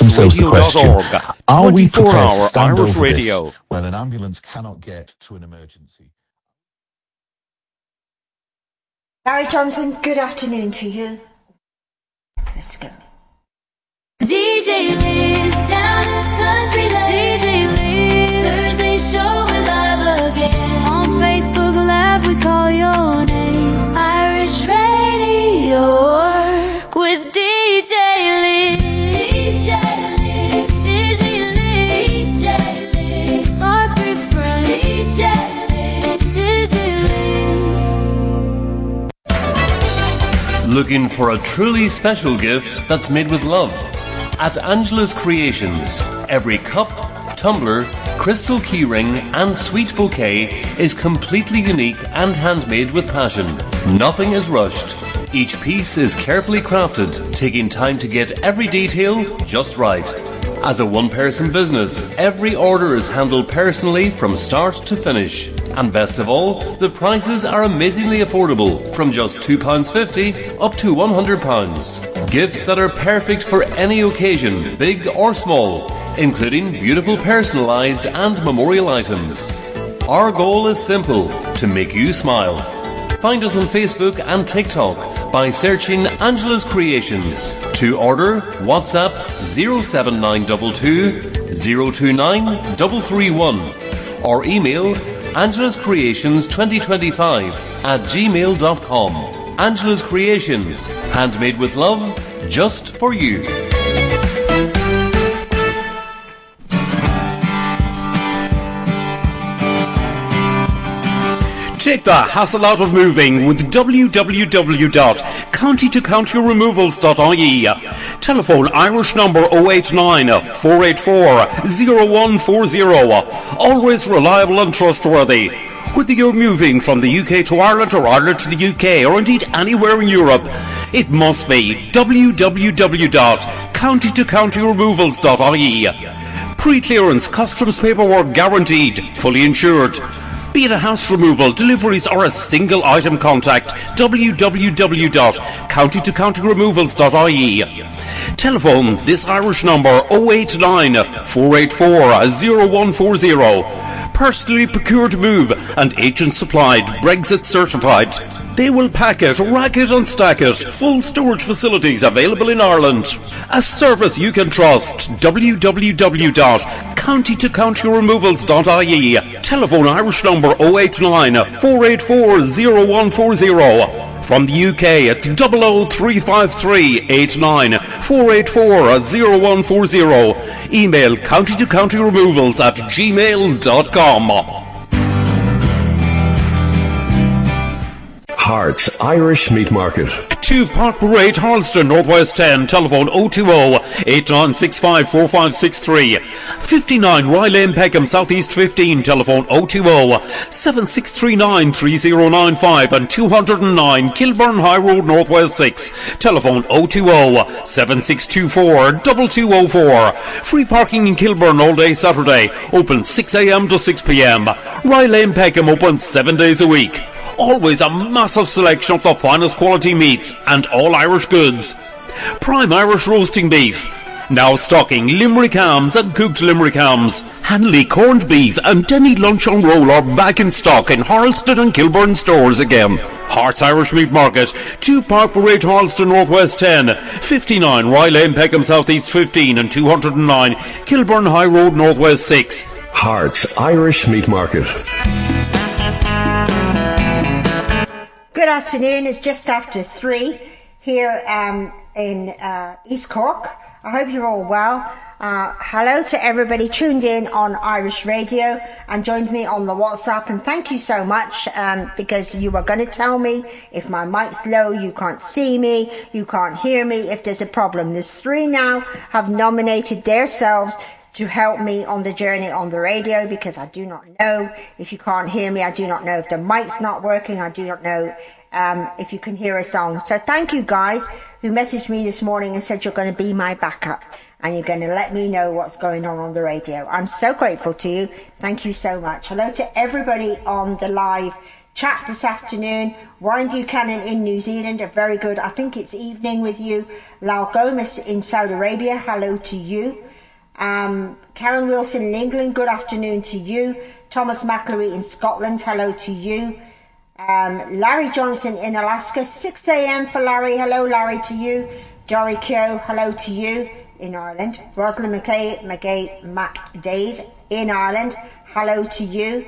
themselves the question, are we prepared to stand Irish over Radio. this when an ambulance cannot get to an emergency? Gary Johnson, good afternoon to you. Let's go. DJ Liz down in country lane. DJ Liz Thursday show is live again. On Facebook Live we call your name. Irish Radio Work with DJ Liz. DJ Liz. DJ Liz. DJ Liz. Mark refrain. DJ Liz. DJ Liz. Looking for a truly special gift that's made with love? At Angela's Creations, every cup, tumbler, crystal keyring and sweet bouquet is completely unique and handmade with passion. Nothing is rushed. Each piece is carefully crafted, taking time to get every detail just right. As a one-person business, every order is handled personally from start to finish. And best of all, the prices are amazingly affordable, from just £2.50 up to £100. Gifts that are perfect for any occasion, big or small, including beautiful personalised and memorial items. Our goal is simple: to make you smile. Find us on Facebook and TikTok by searching Angela's Creations. To order, WhatsApp 07922 029 331 or email angelascreations2025@gmail.com. Angela's Creations, handmade with love, just for you. Take the hassle out of moving with www.countytocountyremovals.ie. Telephone Irish number 089 484 0140. Always reliable and trustworthy. Whether you're moving from the UK to Ireland or Ireland to the UK or indeed anywhere in Europe, it must be www.countytocountyremovals.ie. Pre-clearance customs paperwork guaranteed, fully insured. Be it a house removal, deliveries or a single item, contact www.countytocountyremovals.ie. Telephone this Irish number 089 484 0140. Personally procured move and agent supplied, Brexit certified. They will pack it, rack it and stack it. Full storage facilities available in Ireland. A service you can trust. www.countytocountyremovals.ie. Telephone Irish number 089 484 0140. From the UK, it's 00353 89 484 0140. Email countytocountyremovals@gmail.com. Hart's Irish Meat Market. 2 Park Parade, Harleston, Northwest 10. Telephone 020-8965-4563. 59 Rye Lane, Peckham, Southeast 15. Telephone 020-7639-3095 and 209 Kilburn High Road, Northwest 6. Telephone 020-7624-2204. Free parking in Kilburn all day Saturday. Open 6 a.m. to 6 p.m. Rye Lane, Peckham, open 7 days a week. Always a massive selection of the finest quality meats and all Irish goods. Prime Irish roasting beef. Now stocking Limerick hams and cooked Limerick hams. Hanley corned beef and demi luncheon roll are back in stock in Harleston and Kilburn stores again. Hart's Irish Meat Market, 2 Park Parade, Harleston, Northwest 10, 59 Rye Lane, Peckham, Southeast 15 and 209 Kilburn High Road, Northwest 6. Hart's Irish Meat Market. Good afternoon. It's just after 3 here in East Cork. I hope you're all well. Hello to everybody tuned in on Irish Radio and joined me on the WhatsApp. And thank you so much because you were going to tell me if my mic's low, you can't see me, you can't hear me, if there's a problem. There's 3 now have nominated themselves to help me on the journey on the radio, because I do not know if you can't hear me. I do not know if the mic's not working. I do not know if you can hear a song. So thank you guys who messaged me this morning and said you're going to be my backup and you're going to let me know what's going on the radio. I'm so grateful to you. Thank you so much. Hello to everybody on the live chat this afternoon. Warren Buchanan in New Zealand, a very good, I think it's evening with you. Lal Gomes in Saudi Arabia, hello to you. Karen Wilson in England, good afternoon to you. Thomas McAlery in Scotland, hello to you. Larry Johnson in Alaska, 6 a.m. for Larry, hello Larry to you. Dory Kyo, hello to you in Ireland. Rosalind McDade in Ireland, hello to you.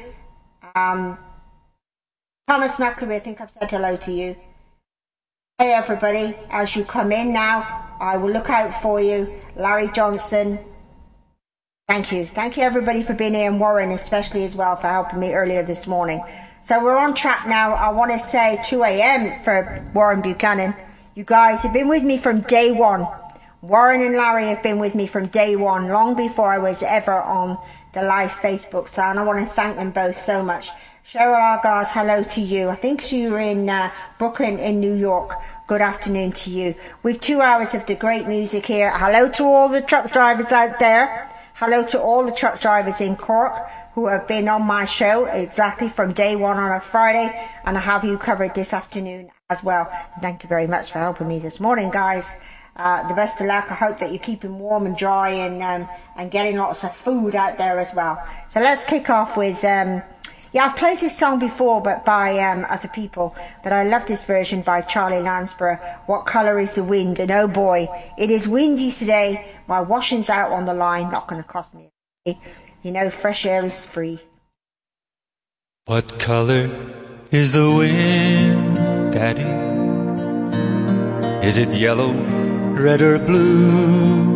Thomas McAlery, I think I've said hello to you. Hey everybody, as you come in now, I will look out for you. Larry Johnson, thank you. Thank you everybody for being here, and Warren especially as well for helping me earlier this morning. So we're on track now. I want to say 2 a.m. for Warren Buchanan. You guys have been with me from day one. Warren and Larry have been with me from day one, long before I was ever on the live Facebook side, and I want to thank them both so much. Cheryl Argard, hello to you. I think you were in Brooklyn in New York. Good afternoon to you. We've 2 hours of the great music here. Hello to all the truck drivers out there. Hello to all the truck drivers in Cork who have been on my show exactly from day one on a Friday, and I have you covered this afternoon as well. Thank you very much for helping me this morning, guys. The best of luck. I hope that you're keeping warm and dry and getting lots of food out there as well. So let's kick off with... yeah, I've played this song before, but by other people. But I love this version by Charlie Lansborough. What colour is the wind? And oh boy, it is windy today. My washing's out on the line. Not going to cost me a penny. You know, fresh air is free. What colour is the wind, Daddy? Is it yellow, red or blue?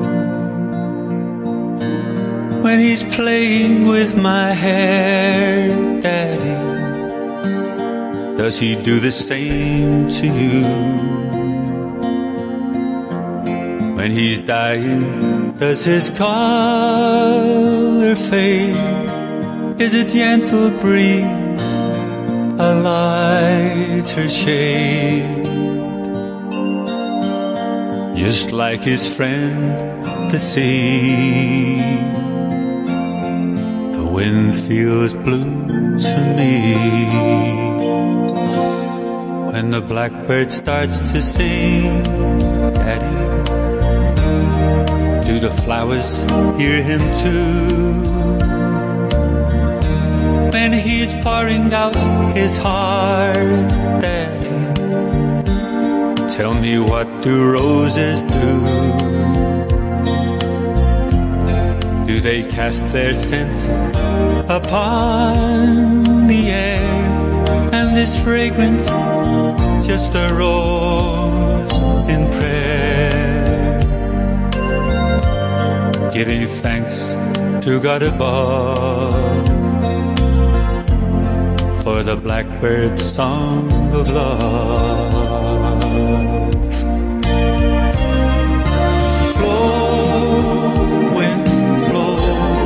When he's playing with my hair, Daddy, does he do the same to you? When he's dying, does his color fade? Is it gentle breeze, a lighter shade? Just like his friend, the sea, the wind feels blue to me. When the blackbird starts to sing, Daddy, do the flowers hear him too? When he's pouring out his heart, Daddy, tell me, what do roses do? Do they cast their scent upon the air? And this fragrance, just a rose in prayer, giving thanks to God above for the blackbird's song of love. Blow, wind, blow,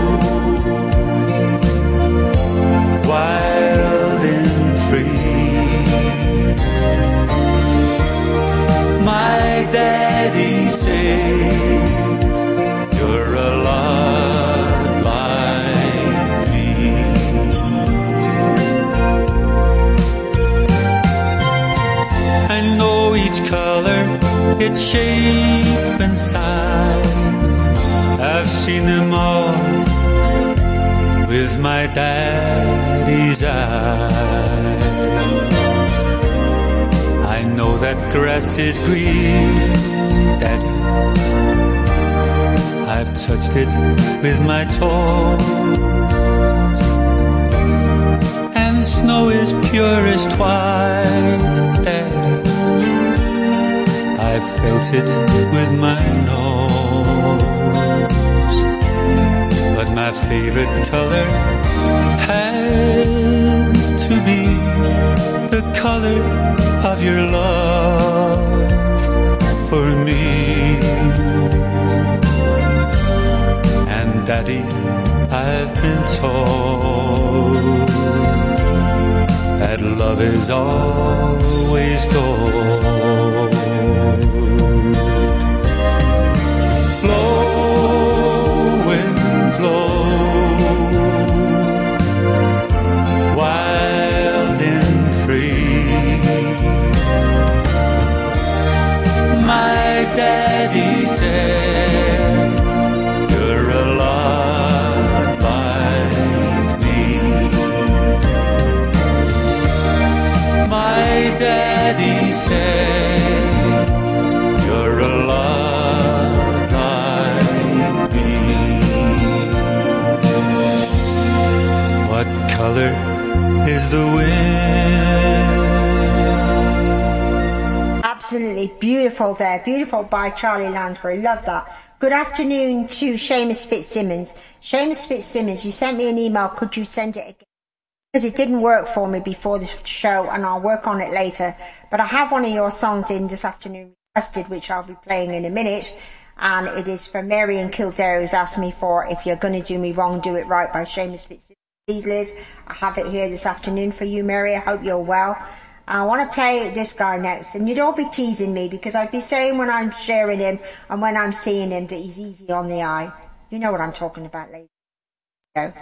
wild and free. My daddy says you're a lot like me. I know each color, its shape and size. I've seen them all with my daddy's eyes. I know that grass is green, Daddy, I've touched it with my toes. And snow is purest white, Daddy, I've felt it with my nose. But my favorite color has to be the color of your love for me. And Daddy, I've been told that love is always gold. Blow, wind, blow, wild and color is the wind. Absolutely beautiful there. Beautiful by Charlie Lansbury. Love that. Good afternoon to Seamus Fitzsimmons. Seamus Fitzsimmons, you sent me an email. Could you send it again? Because it didn't work for me before this show, and I'll work on it later. But I have one of your songs in this afternoon requested, which I'll be playing in a minute. And it is from Mary in Kildare, who's asked me for If You're Gonna Do Me Wrong, Do It Right by Seamus Fitzsimmons. Please, Liz, I have it here this afternoon for you, Mary. I hope you're well. I want to play this guy next, and you'd all be teasing me because I'd be saying when I'm sharing him and when I'm seeing him that he's easy on the eye. You know what I'm talking about, ladies. Go.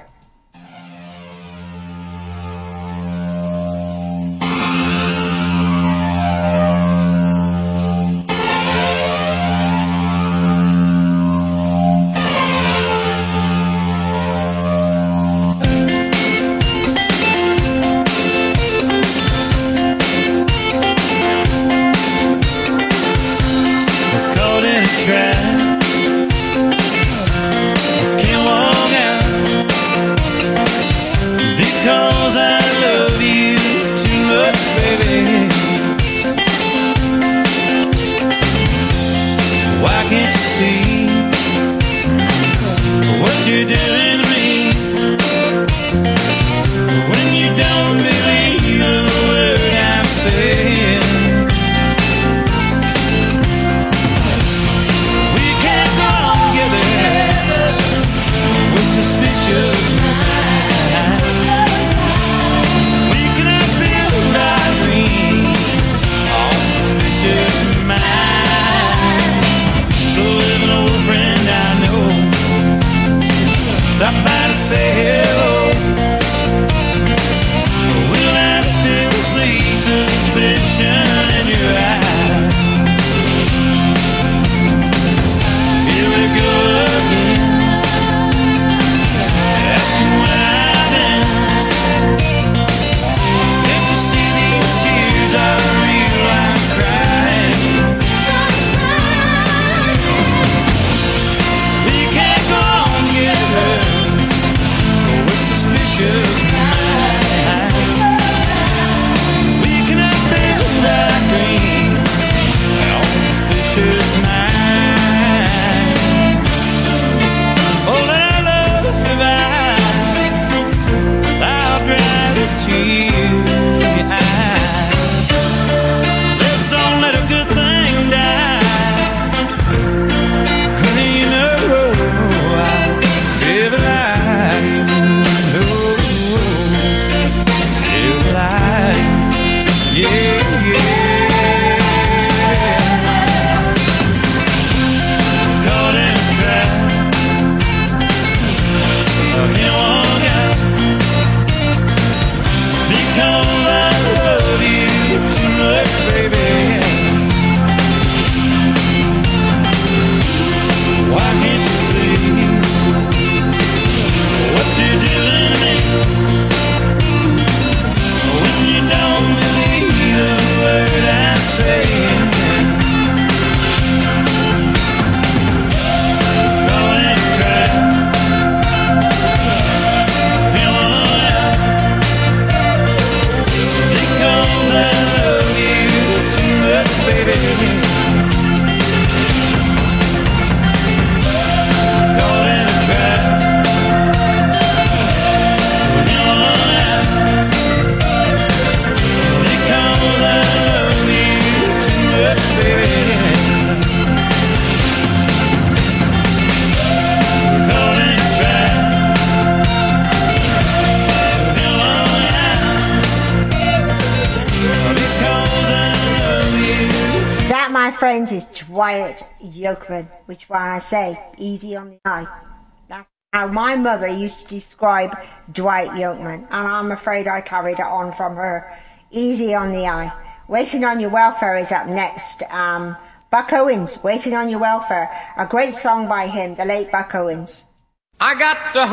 Friends is Dwight Yoakman, which why I say easy on the eye. That's how my mother used to describe Dwight Yoakman, and I'm afraid I carried it on from her. Easy on the eye. Waiting on Your Welfare is up next. Buck Owens, Waiting on Your Welfare, a great song by him, the late Buck Owens. I got the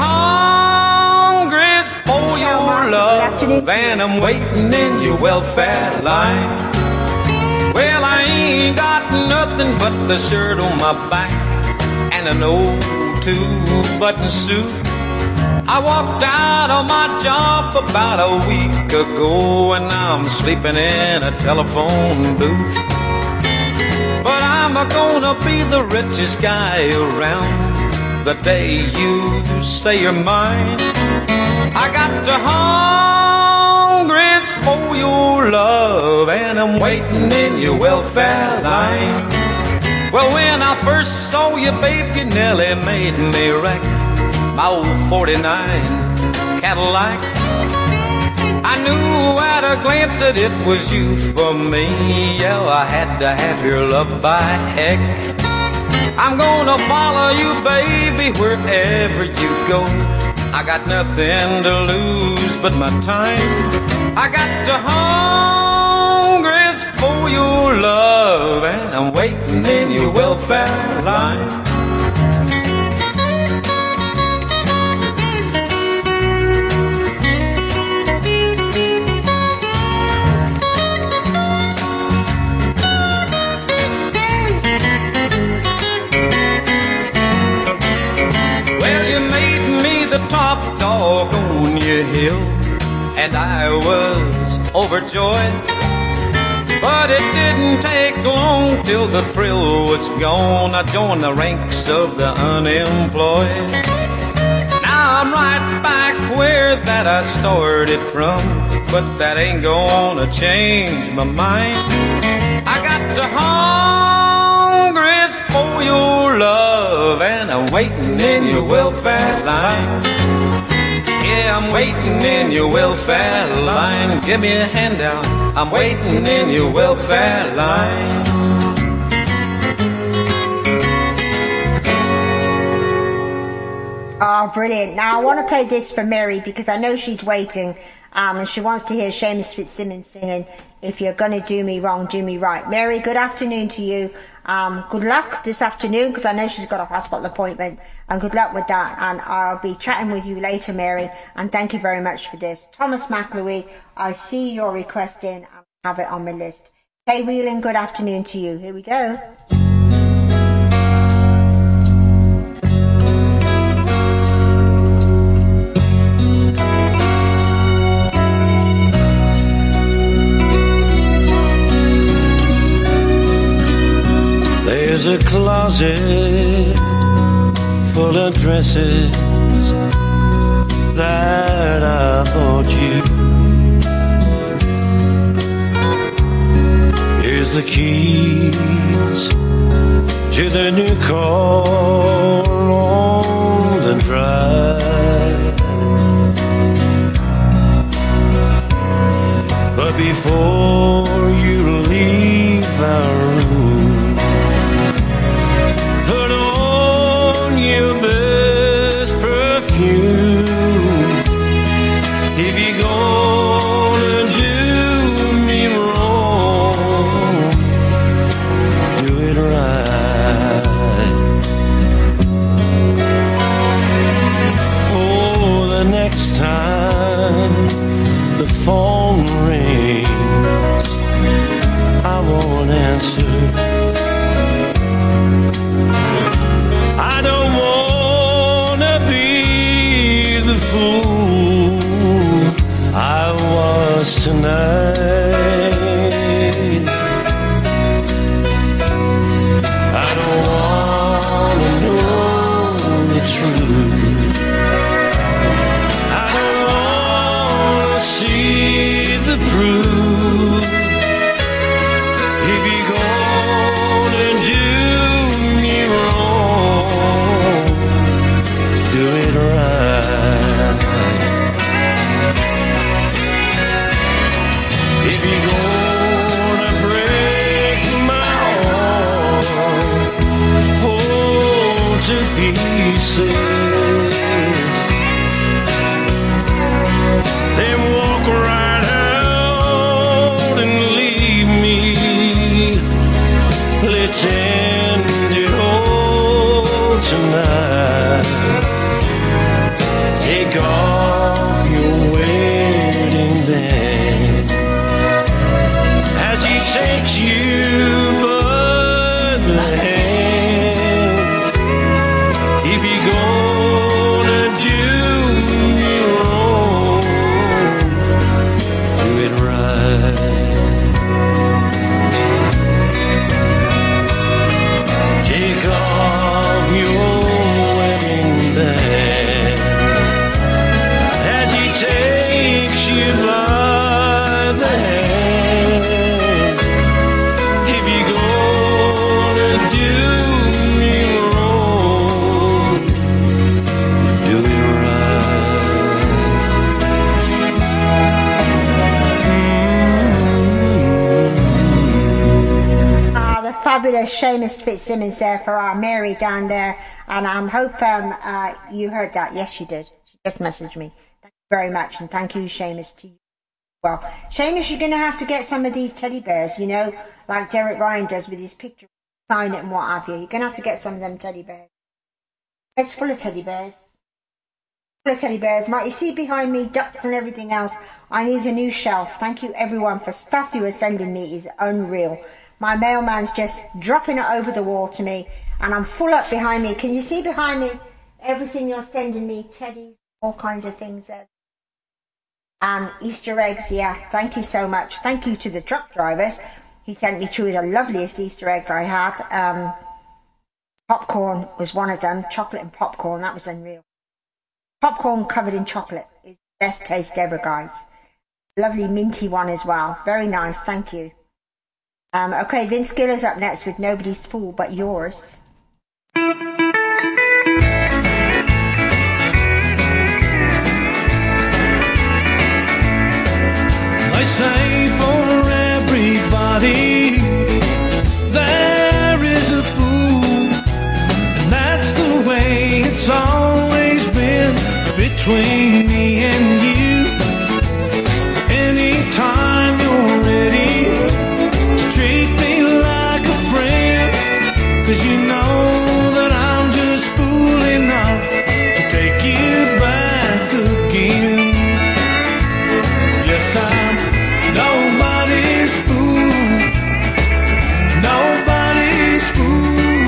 hungers for your love, and I'm waiting in your welfare line. Well, I ain't got nothing but the shirt on my back and an old two-button suit. I walked out on my job about a week ago, and now I'm sleeping in a telephone booth. But I'm gonna be the richest guy around the day you say you're mine. I got the hungries for your love, and I'm waiting in your welfare line. Well, when I first saw you, babe, you nearly made me wreck my old 49 Cadillac. I knew at a glance that it was you for me. Yeah, I had to have your love by heck. I'm gonna follow you, baby, wherever you go. I got nothing to lose but my time. I got the hungries for your love, and I'm waiting in your welfare line. Top dog on your hill, and I was overjoyed. But it didn't take long till the thrill was gone. I joined the ranks of the unemployed. Now I'm right back where that I started from, but that ain't gonna change my mind. I got the hungries for your love, and I'm waiting in your welfare line. Yeah, I'm waiting in your welfare line. Give me a handout. I'm waiting in your welfare line. Oh, brilliant. Now, I want to play this for Mary because I know she's waiting, and she wants to hear Seamus Fitzsimmons singing, "If You're Gonna Do Me Wrong, Do Me Right." Mary, good afternoon to you. Good luck this afternoon, because I know she's got a hospital appointment, and good luck with that. And I'll be chatting with you later, Mary, and thank you very much for this. Thomas McLouie, I see your request in and have it on my list. Kay Whelan, good afternoon to you. Here we go. There's a closet full of dresses that I bought you. Here's the keys to the new car on the drive. But before you leave our room, put on your best perfume. If you're gonna do me wrong, do it right. Oh, the next time the phone rings, I won't answer. I don't wanna be the fool I was tonight. I don't wanna know the truth. I don't wanna see the proof. If you're gonna do me wrong, do it right. If you're gonna break my heart, hold to pieces, then walk right out and leave me. Let's end it all tonight. Take off your wedding band as he takes you by the hand. If you're gonna do Seamus Fitzsimmons there for our Mary down there, and I hope you heard that. Yes, you did. She just messaged me. Thank you very much, and thank you, Seamus, to you. Well, Seamus, you're going to have to get some of these teddy bears, you know, like Derek Ryan does with his picture, sign it and what have you. You're going to have to get some of them teddy bears. It's full of teddy bears. Full of teddy bears. Might you see behind me, ducks and everything else? I need a new shelf. Thank you, everyone, for stuff you are sending me. Is unreal. My mailman's just dropping it over the wall to me, and I'm full up behind me. Can you see behind me everything you're sending me? Teddies, all kinds of things. And Easter eggs, yeah. Thank you so much. Thank you to the truck drivers. He sent me two of the loveliest Easter eggs I had. Popcorn was one of them. Chocolate and popcorn. That was unreal. Popcorn covered in chocolate is the best taste ever, guys. Lovely minty one as well. Very nice. Thank you. Okay, Vince Gill is up next with Nobody's Fool But Yours. They say for everybody there is a fool, and that's the way it's always been between me and you. Anytime you're ready to treat me like a friend, 'cause you know that I'm just fool enough to take you back again. Yes, I'm nobody's fool, nobody's fool,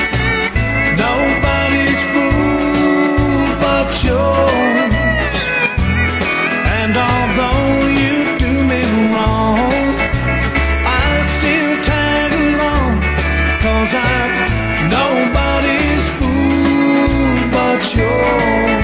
nobody's fool but yours. And although you do me wrong, I still tag along, 'cause I'm nobody's fool but yours.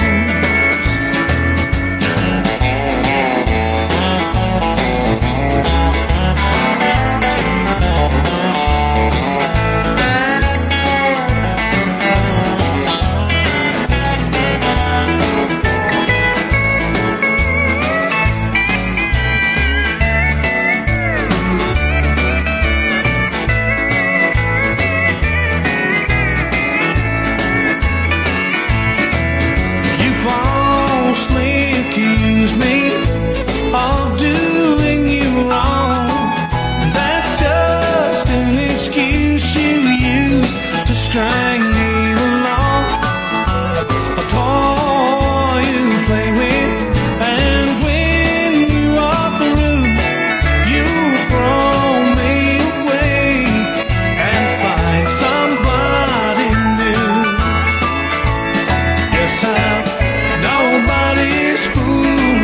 You falsely accuse me of doing you wrong. That's just an excuse you use to string me along. A toy you play with, and when you are through, you throw me away and find somebody new. Yes, I'm nobody's fool,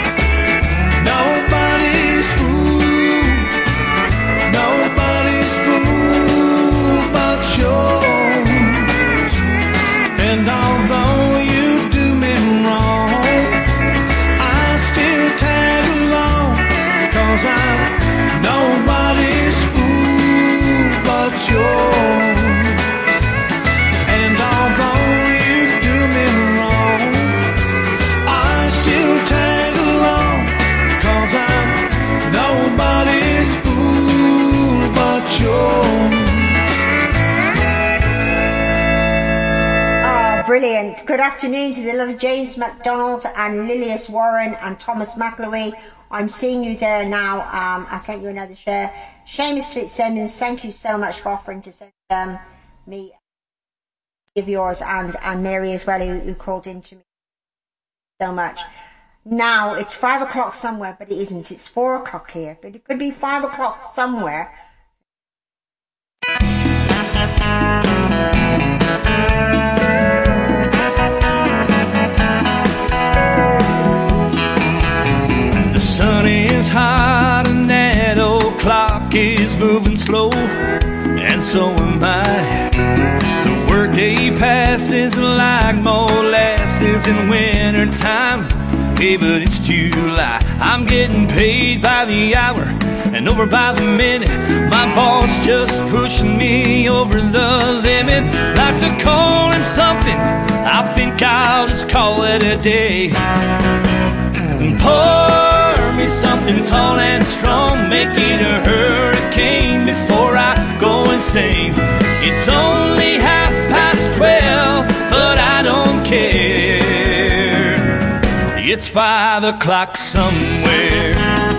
nobody's fool, nobody's fool but yours. And although you do me wrong, I still tag along, 'cause I'm nobody's fool but yours. And although you do me wrong, I still tag along, 'cause I'm nobody's fool but yours. Oh, brilliant. Good afternoon to the little James McDonald and Lilias Warren and Thomas McAlwee. I'm seeing you there now. I sent you another share. Seamus Fitzsimmons, thank you so much for offering to send me of yours, and Mary as well, who called in to me so much. Now, it's 5 o'clock somewhere, but it isn't. It's 4 o'clock here, but it could be 5 o'clock somewhere. The sun is hot and that old clock is moving slow, and so am I. The workday passes like molasses in winter time. Hey, but it's July. I'm getting paid by the hour and over by the minute. My boss just pushing me over the limit. Like to call him something, I think I'll just call it a day. Pour me something tall and strong, make it a hurricane before I go insane. It's only 12:30, but I don't care. It's 5 o'clock somewhere.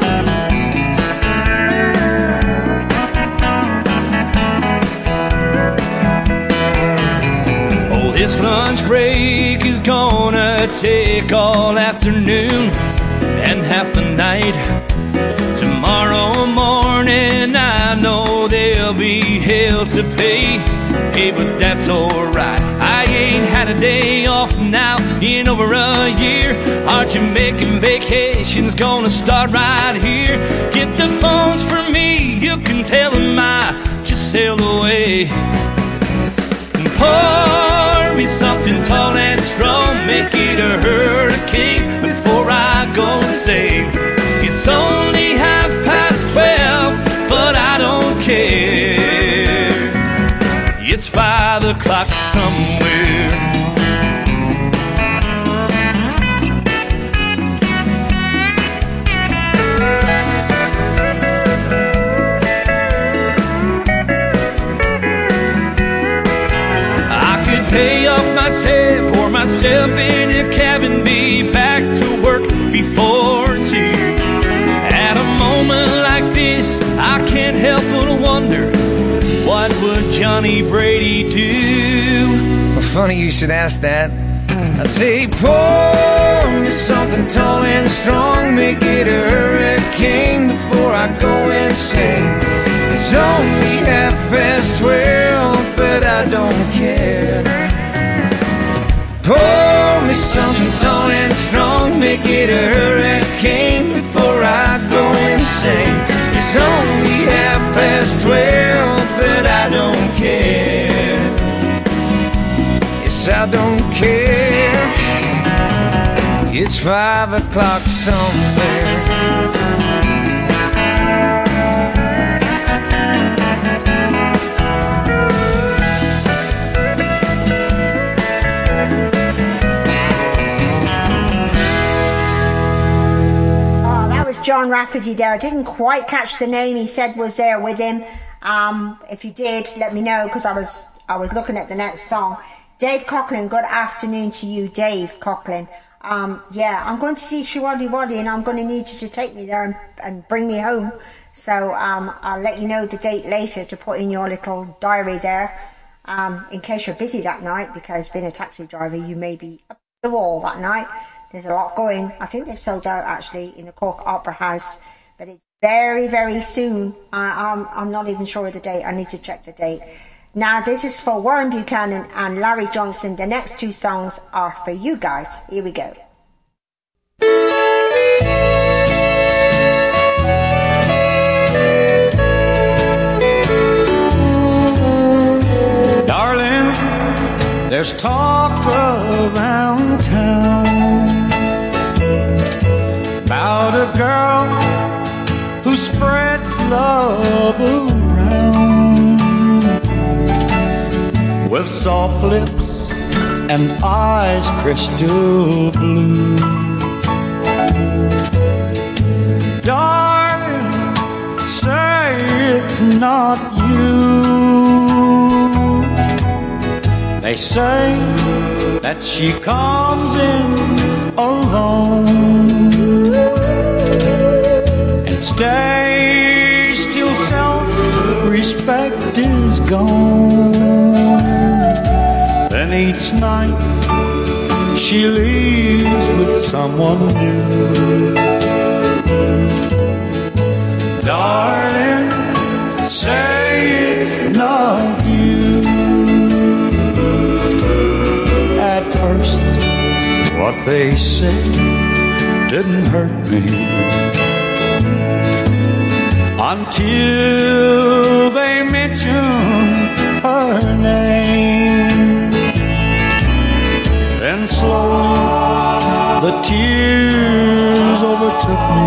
Oh, this lunch break is gonna take all afternoon and half the night. Tomorrow morning I know there'll be hell to pay. Hey, but that's alright. I ain't had a day off now in over a year. Our Jamaican vacation's gonna start right here. Get the phones for me, you can tell them I just sailed away. Pour me something tall and strong, make it a hurricane before I go insane. It's only 12:30, but I don't care. It's 5 o'clock somewhere. I could pay off my tab, pour myself in a cab and be back to work before 2. At a moment like this, I can't help but wonder, what would Johnny Brady do? Well, funny you should ask that. I'd say, pour me something tall and strong, make it a hurricane before I go insane. It's only 12:30, but I don't care. Pour me something tall and strong, make it a hurricane before I go insane. It's only 12:30, but I don't care. Yes, I don't care. It's 5 o'clock somewhere. John Rafferty there. I didn't quite catch the name he said was there with him. If you did, let me know, because I was looking at the next song. Dave Coughlin, good afternoon to you, Dave Coughlin. Yeah, I'm going to see Shiwaddy Waddy, and I'm going to need you to take me there and bring me home. So I'll let you know the date later to put in your little diary there, in case you're busy that night, because being a taxi driver, you may be up the wall that night. There's a lot going. I think they've sold out actually in the Cork Opera House, but it's very, very soon. I'm not even sure of the date. I need to check the date. Now, this is for Warren Buchanan and Larry Johnson. The next 2 songs are for you guys. Here we go. Darling, there's talk around town about a girl who spreads love around, with soft lips and eyes crystal blue. Darling, say it's not you. They say that she comes in alone and stays till self-respect is gone. Then each night she leaves with someone new. Darling, say it's not you. At first, what they said didn't hurt me, until they mentioned her name. Then slowly the tears overtook me,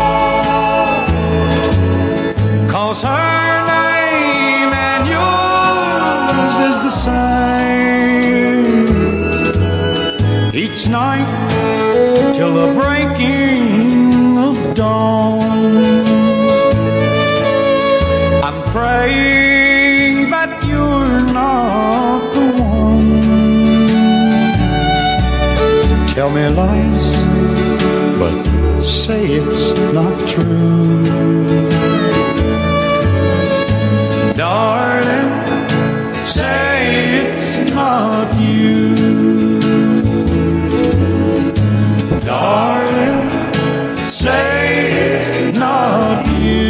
'cause her name and yours is the same. Each night till the breaking of dawn, I'm praying that you're not the one. Tell me lies, but say it's not true. Darling, say it's not you. Darling, say it's not you.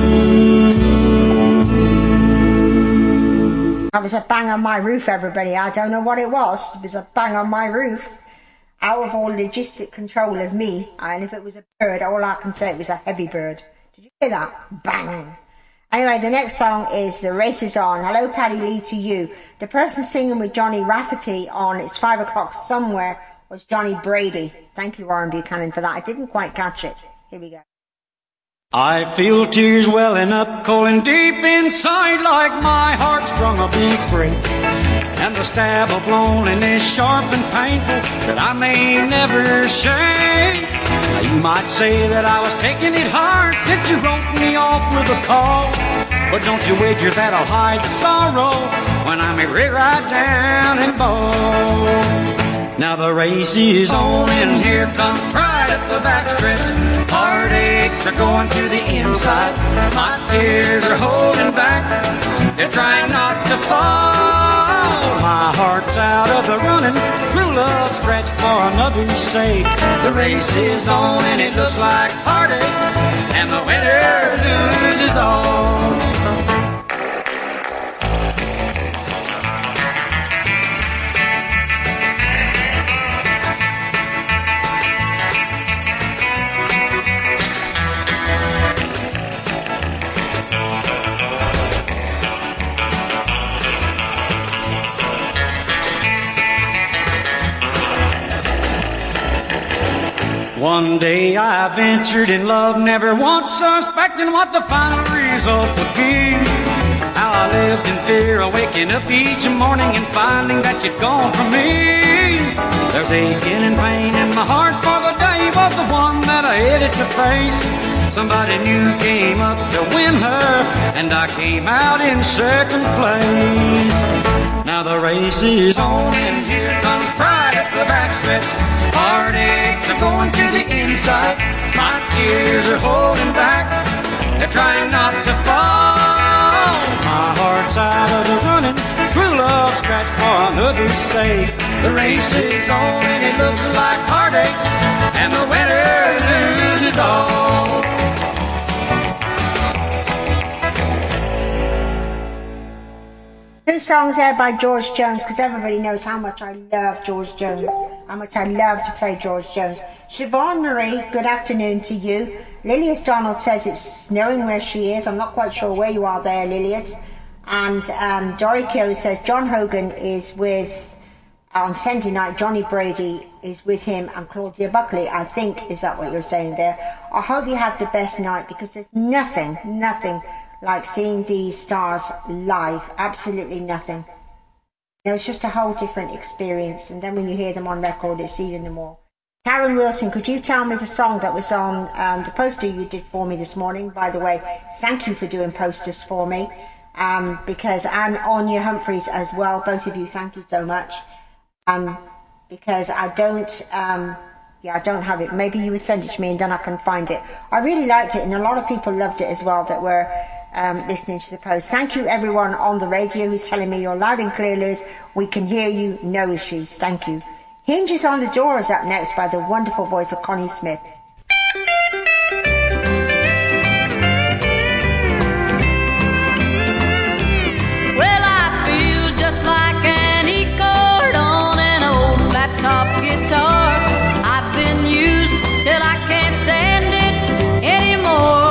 That was a bang on my roof, everybody. I don't know what it was. It was a bang on my roof. Out of all logistic control of me. And if it was a bird, all I can say it was a heavy bird. Did you hear that? Bang. Anyway, the next song is The Race Is On. Hello, Paddy Lee, to you. The person singing with Johnny Rafferty on It's 5 O'Clock Somewhere was Johnny Brady. Thank you, Warren Buchanan, for that. I didn't quite catch it. Here we go. I feel tears welling up, calling deep inside, like my heart sprung a big break. And the stab of loneliness sharp and painful that I may never shake. Now you might say that I was taking it hard since you wrote me off with a call. But don't you wager that I'll hide the sorrow when I may lay right down and bawl. Now the race is on and here comes pride up the backstretch. Heartaches are going to the inside. My tears are holding back. They're trying not to fall. My heart's out of the running. True love scratched for another's sake. The race is on and it looks like heartaches, and the winner loses all. One day I ventured in love, never once suspecting what the final result would be. How I lived in fear of waking up each morning and finding that you'd gone from me. There's aching and pain in my heart, for the day was the one that I headed to face. Somebody new came up to win her, and I came out in second place. Now the race is on and here comes pride up the backstretch. Heartaches are going to the inside. My tears are holding back. They're trying not to fall. My heart's out of the running. True love scratched for another's sake. The race is on and it looks like heartaches, and the winner loses all. Two songs there by George Jones, because everybody knows how much I love George Jones, how much I love to play George Jones. Siobhan Marie, good afternoon to you. Lilias Donald says it's snowing where she is. I'm not quite sure where you are there, Lilias. And Dory Kyo says John Hogan is with, on Sunday night, Johnny Brady is with him and Claudia Buckley, I think, is that what you're saying there? I hope you have the best night, because there's nothing like seeing these stars live. Absolutely nothing. You know, it's just a whole different experience, and then when you hear them on record, it's even more. Karen Wilson, could you tell me the song that was on the poster you did for me this morning? By the way, thank you for doing posters for me, because and Anya Humphreys as well, both of you, thank you so much. Because I don't have it. Maybe you would send it to me and then I can find it. I really liked it, and a lot of people loved it as well that were listening to the post. Thank you everyone on the radio who's telling me you're loud and clear, Liz. We can hear you, no issues. Thank you. Hinges on the Door is up next by the wonderful voice of Connie Smith. Well, I feel just like an E-chord on an old flat-top guitar. I've been used till I can't stand it anymore.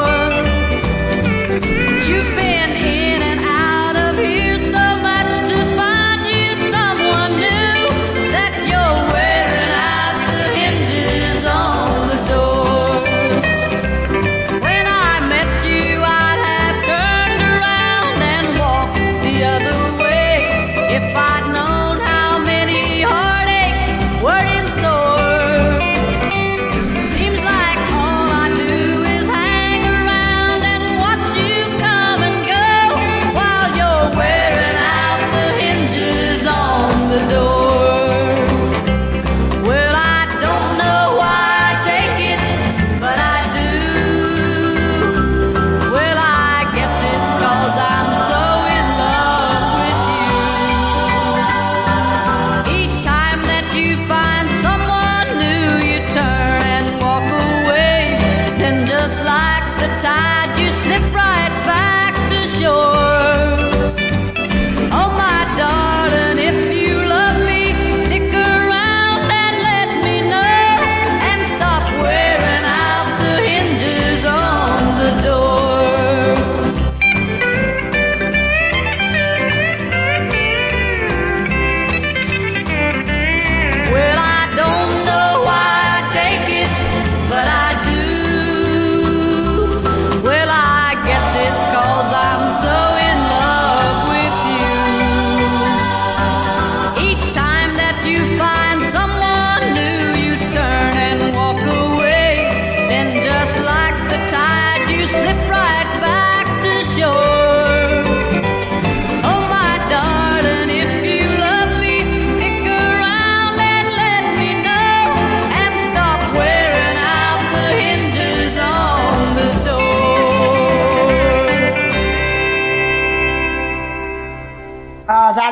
You've been in and out of here so much to find you someone new that you're wearing out the hinges on the door. When I met you, I'd have turned around and walked the other way if I'd known how many heartaches were in store. Seems like all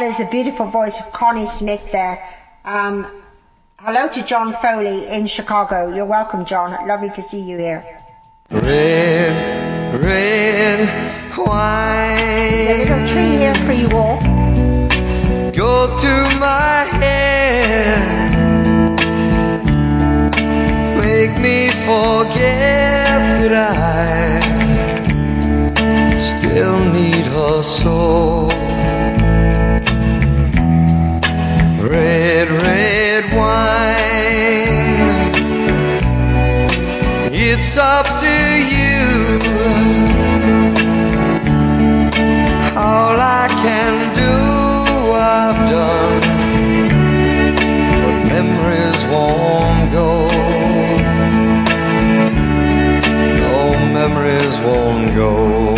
is a beautiful voice of Connie Smith there. Hello to John Foley in Chicago. You're welcome, John. Lovely to see you here. Red, red wine. There's a little tree here for you all. Go to my head, make me forget that I still need her so. Red, red wine, it's up to you. All I can do I've done, but memories won't go. No, memories won't go.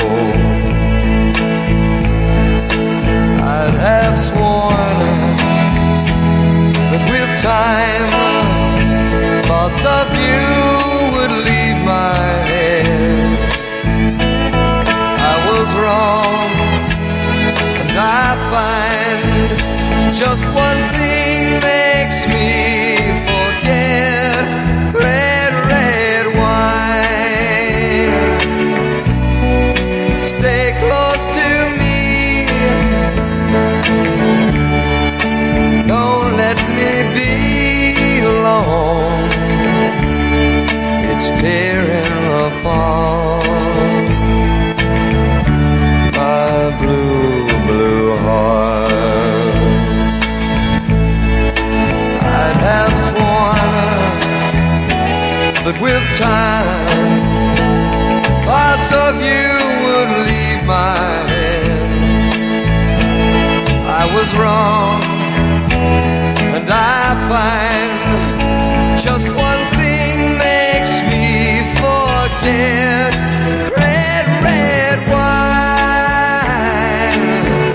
I'd have sworn that with time thoughts of you would leave my head. I was wrong, and I find just one thing makes me forget. Red, red wine, stay close to me, don't let me be alone. It's tearing apart my blue, blue heart. I'd have sworn that with time parts of you would leave my head. I was wrong, and I find just one thing makes me forget. Red, red wine,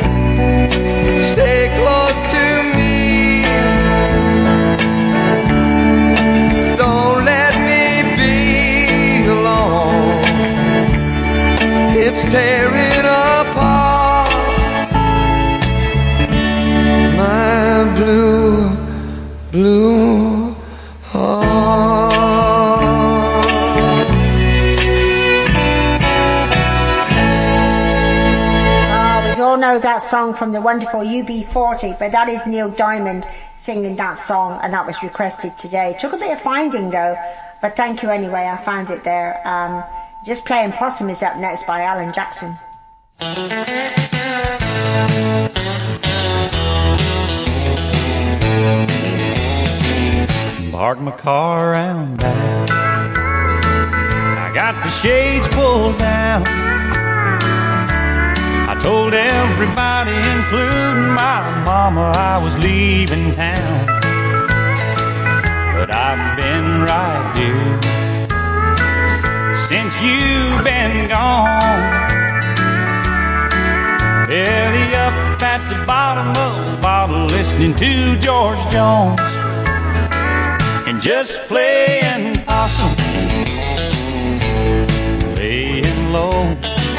stay close to me, don't let me be alone. It's tearing apart my blue, blue heart. We all know that song from the wonderful UB40, but that is Neil Diamond singing that song, and that was requested today. It took a bit of finding though, but thank you anyway, I found it there. Just Playing Possum is up next by Alan Jackson. Park my car around back, I got the shades pulled down. I told everybody, including my mama, I was leaving town. But I've been right here since you've been gone. Belly up at the bottom of the bottle, listening to George Jones and just playing possum, laying low.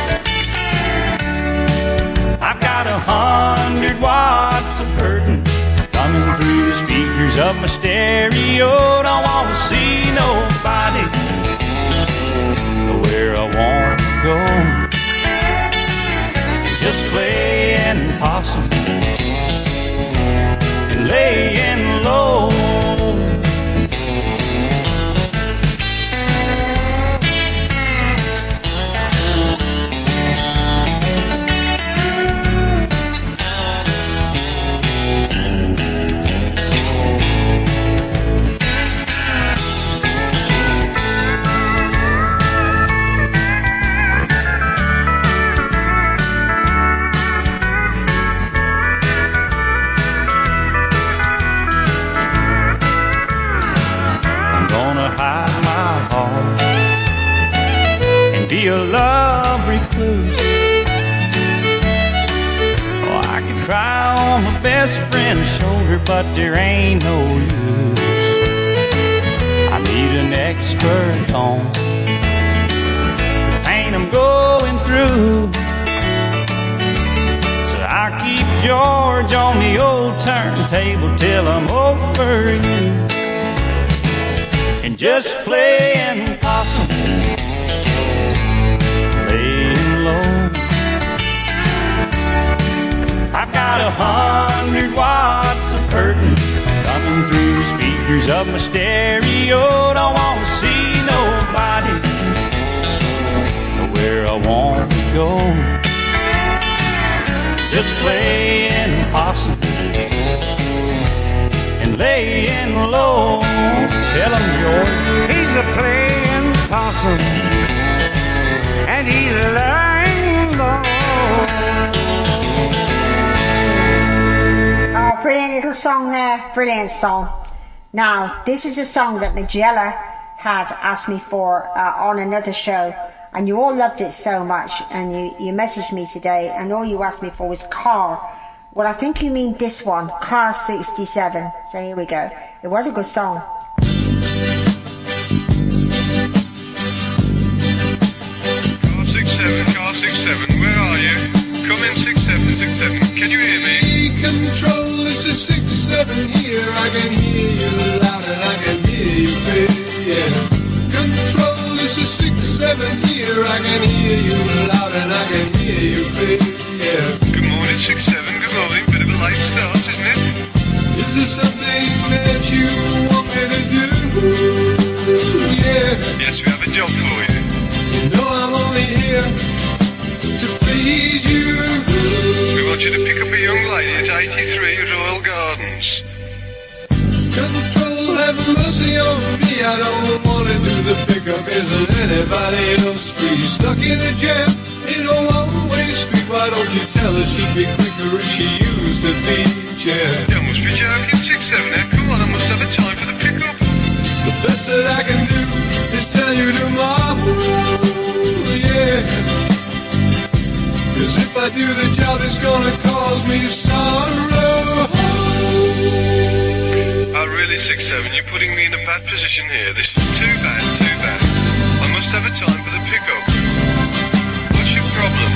I've got 100 watts of curtain coming through the speakers of my stereo. Don't want to see nobody where I want to go. Just playing possum and laying low. Be a love recluse. Oh, I could cry on my best friend's shoulder, but there ain't no use. I need an expert on the pain I'm going through, so I keep George on trouble till I'm over you. And just playing possum, laying low. I've got 100 watts of curtain coming through the speakers of my stereo. Don't want to see nobody where I want to go. Just playing possum and laying low. Tell him, George, he's a playing possum and he's laying low. Oh, brilliant little song there. Brilliant song. Now, this is a song that Magella had asked me for on another show, and you all loved it so much, and you messaged me today, and all you asked me for was Car. Well, I think you mean this one, Car 67. So here we go. It was a good song. Car 67, where are you? Come in 6767, can you hear me? Control, this is 67 here. I can hear you loud and I can hear you clear, yeah. Control, this is 67 here. I can hear you loud and I can hear you clear, yeah. Good morning 67, good morning. Bit of a late start, isn't it? Is this something that you want me to do? Yeah. Yes, we have a job for you. You know I'm only here to please you. We want you to pick up a young lady at 83 Royal Gardens. Control, have mercy on me. I don't want to do the pickup. Isn't anybody else free? Stuck in a jam in a one-way street. Why don't you tell her she'd be quicker if she used the beach? Yeah. You must be joking, 67 now. Come on, I must have a time for the pickup. The best that I can do is tell you tomorrow, yeah. 'Cause if I do the job, it's gonna cause me sorrow. Oh, really, 67? You're putting me in a bad position here. This is too bad, too bad. I must have a time for the pickup. What's your problem?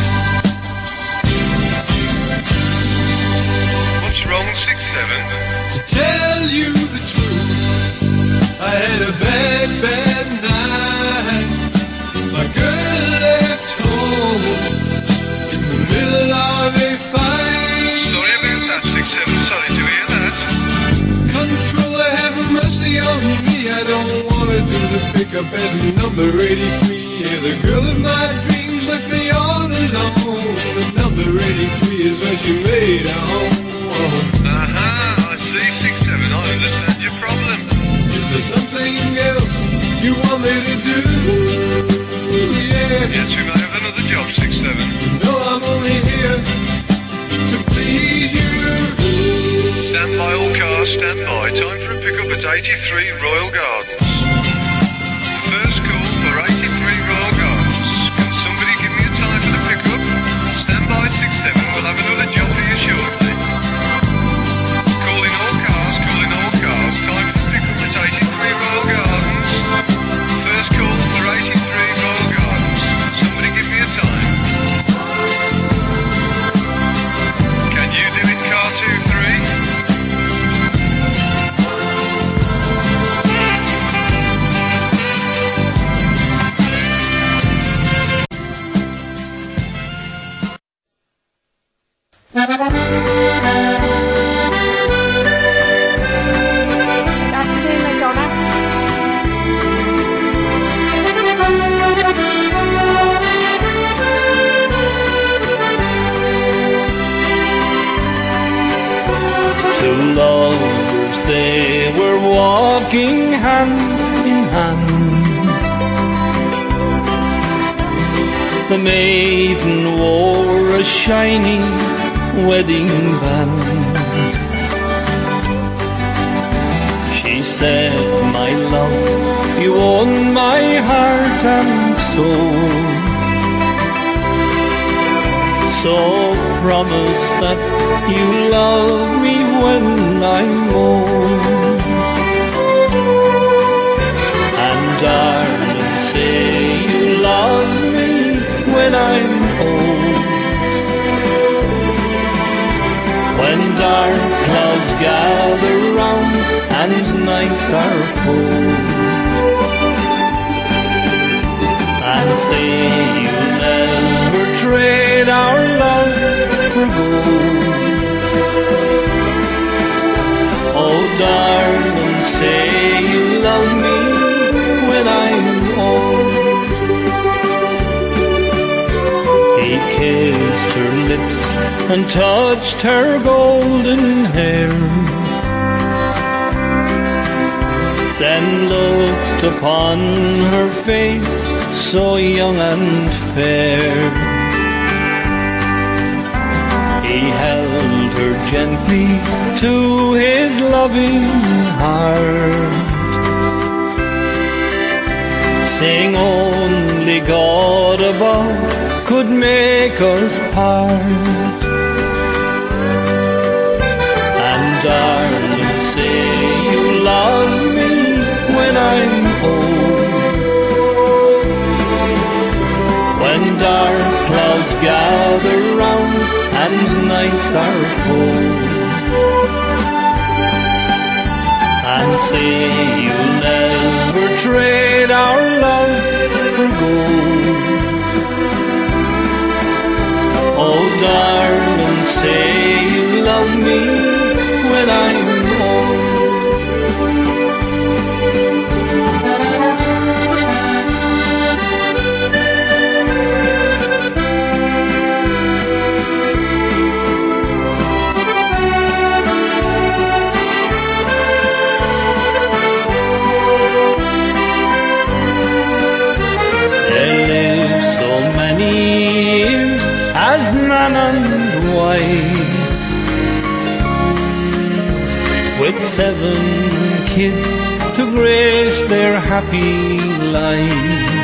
What's wrong, 67? To tell you the truth, I had a bad, bad night. My girl left home in the middle of a fight. Sorry about that, 67. Sorry to hear that. Control, have mercy on me. I don't want to do the pickup at number 83. Yeah, the girl of my dreams left me all alone. The number 83 is where she made her home. Aha, I see, 67. I understand your problem. Is there something else you want me to do? Yeah. Yes, we may have another job, 67. No, I'm only here to please you. Stand by, all cars, stand by. Time for a pickup at 83 Royal Gardens. First call for 83 Royal Gardens. Can somebody give me a time for the pickup? Stand by, 67. We'll have another job for you shortly. Calling all cars, calling all cars. Time for the pickup at 83 Royal Gardens. First call for 83 Royal Gardens. Somebody give me a time. Can you do it, car 23? Afternoon, Madonna. Two lovers, they were walking hand in hand. The maiden wore a shiny wedding band. She said, my love, you own my heart and soul. So promise that you love me when I'm old. And darling, say you love me when I'm old. When when dark clouds gather round and nights are cold, and say you'll never trade our love for gold. Oh darling, say you love me when I'm old. He kissed her lips and touched her golden hair, then looked upon her face so young and fair. He held her gently to his loving heart, saying only God above could make us part. And darling, say you love me when I'm old, when dark clouds gather round and nights are cold, and say you'll never trade our love for gold. Oh darling, say you love me when I'm old. As man and wife, with 7 kids to grace their happy life.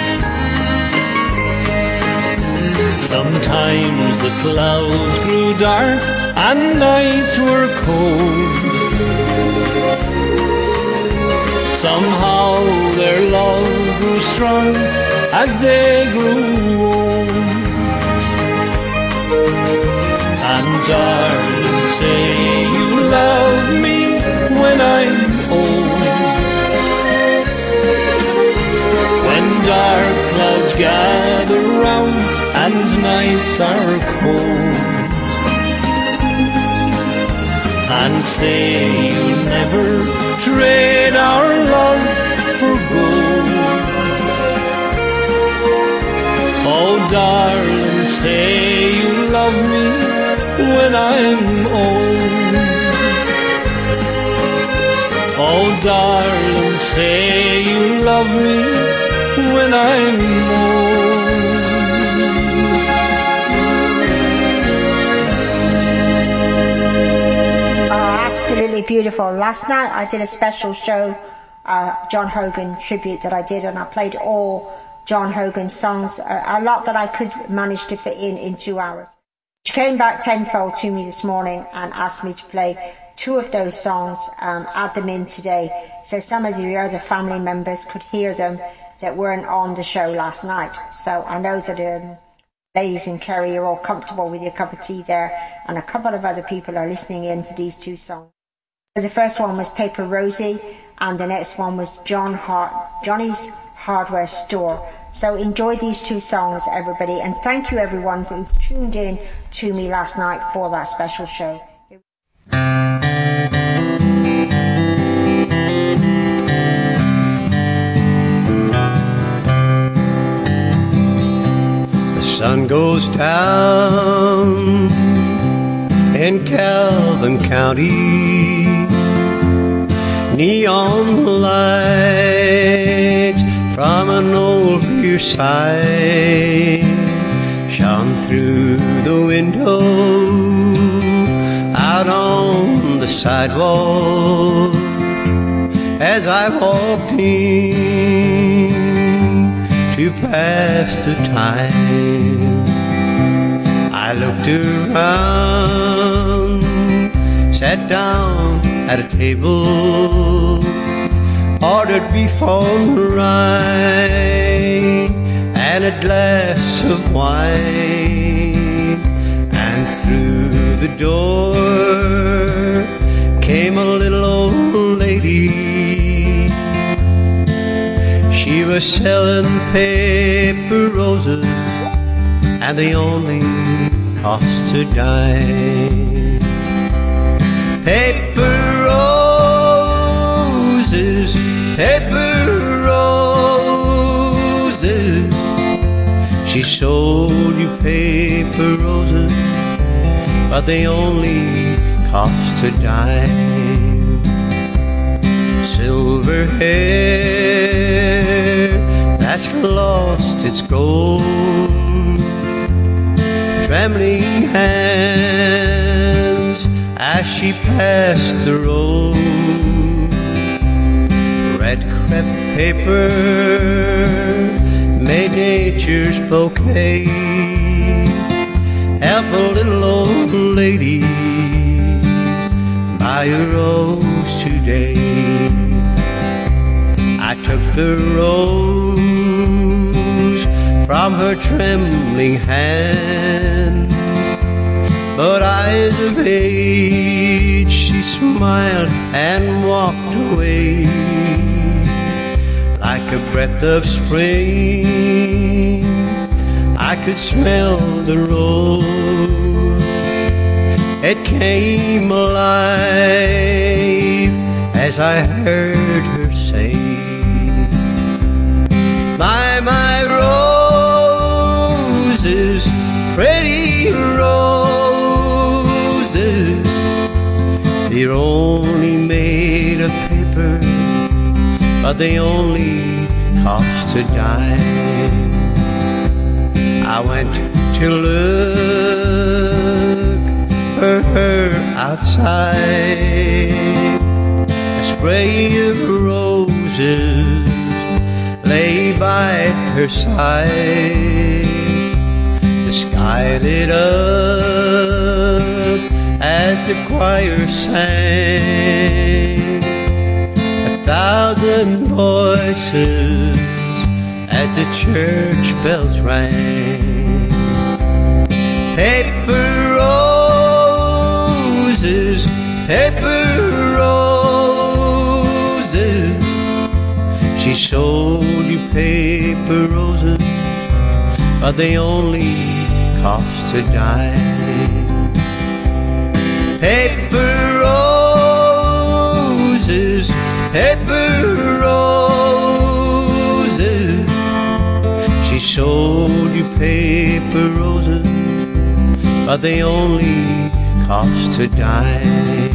Sometimes the clouds grew dark and nights were cold. Somehow their love grew strong as they grew old. And darling, say you love me when I'm old, when dark clouds gather round and nights are cold, and say you'll never trade our love for gold. Oh darling, say you love me when I'm old. Oh darling, say you love me when I'm old. Oh, absolutely beautiful. Last night I did a special show, John Hogan tribute that I did, and I played all John Hogan songs, a lot that I could manage to fit in 2 hours. She came back tenfold to me this morning and asked me to play 2 of those songs, add them in today, so some of your other family members could hear them that weren't on the show last night. So I know that ladies in Kerry are all comfortable with your cup of tea there, and a couple of other people are listening in for these 2 songs. So the first one was Paper Rosie, and the next one was Johnny's Hardware Store. So enjoy these 2 songs, everybody, and thank you everyone who tuned in to me last night for that special show. The sun goes down in Calvin County, neon lights from an old beer side shone through the window out on the sidewalk as I walked in to pass the time. I looked around, sat down at a table, ordered beef on the rye and a glass of wine, and through the door came a little old lady. She was selling paper roses, and they only cost a dime. Paper roses, paper roses. She sold you paper roses, but they only cost a dime. Silver hair that's lost its gold, trembling hands as she passed the road. Red crepe paper made nature's bouquet. Help a little old lady buy a rose today. I took the rose from her trembling hand, but eyes of age, she smiled and walked away. Like a breath of spring, I could smell the rose. It came alive as I heard her say, my roses, pretty roses, they're only made of paper, but they only cost a dime. I went to look for her outside. A spray of roses lay by her side. The sky lit up as the choir sang. 1,000 voices as the church bells rang. Paper roses, paper roses. She sold you paper roses, but they only cost a dime. Paper roses, paper roses. She sold you paper roses, but they only cost a dime.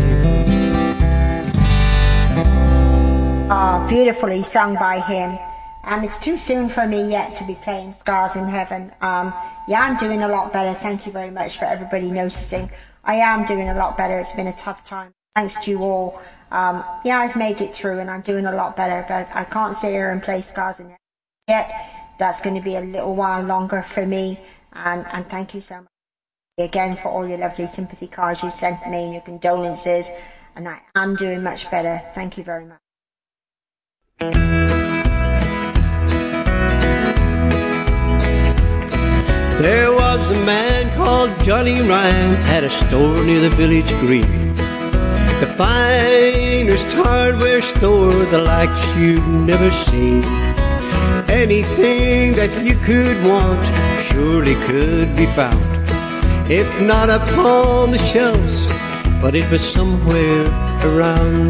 Beautifully sung by him. It's too soon for me yet to be playing Scars in Heaven. Yeah, I'm doing a lot better. Thank you very much for everybody noticing. I am doing a lot better. It's been a tough time. Thanks to you all. Yeah, I've made it through and I'm doing a lot better, but I can't sit here and play Scars in Heaven yet. That's going to be a little while longer for me. And thank you so much again for all your lovely sympathy cards you sent me and your condolences. And I am doing much better. Thank you very much. There was a man called Johnny Ryan, had a store near the village green. The finest hardware store, the likes you've never seen. Anything that you could want surely could be found, if not upon the shelves, but it was somewhere around.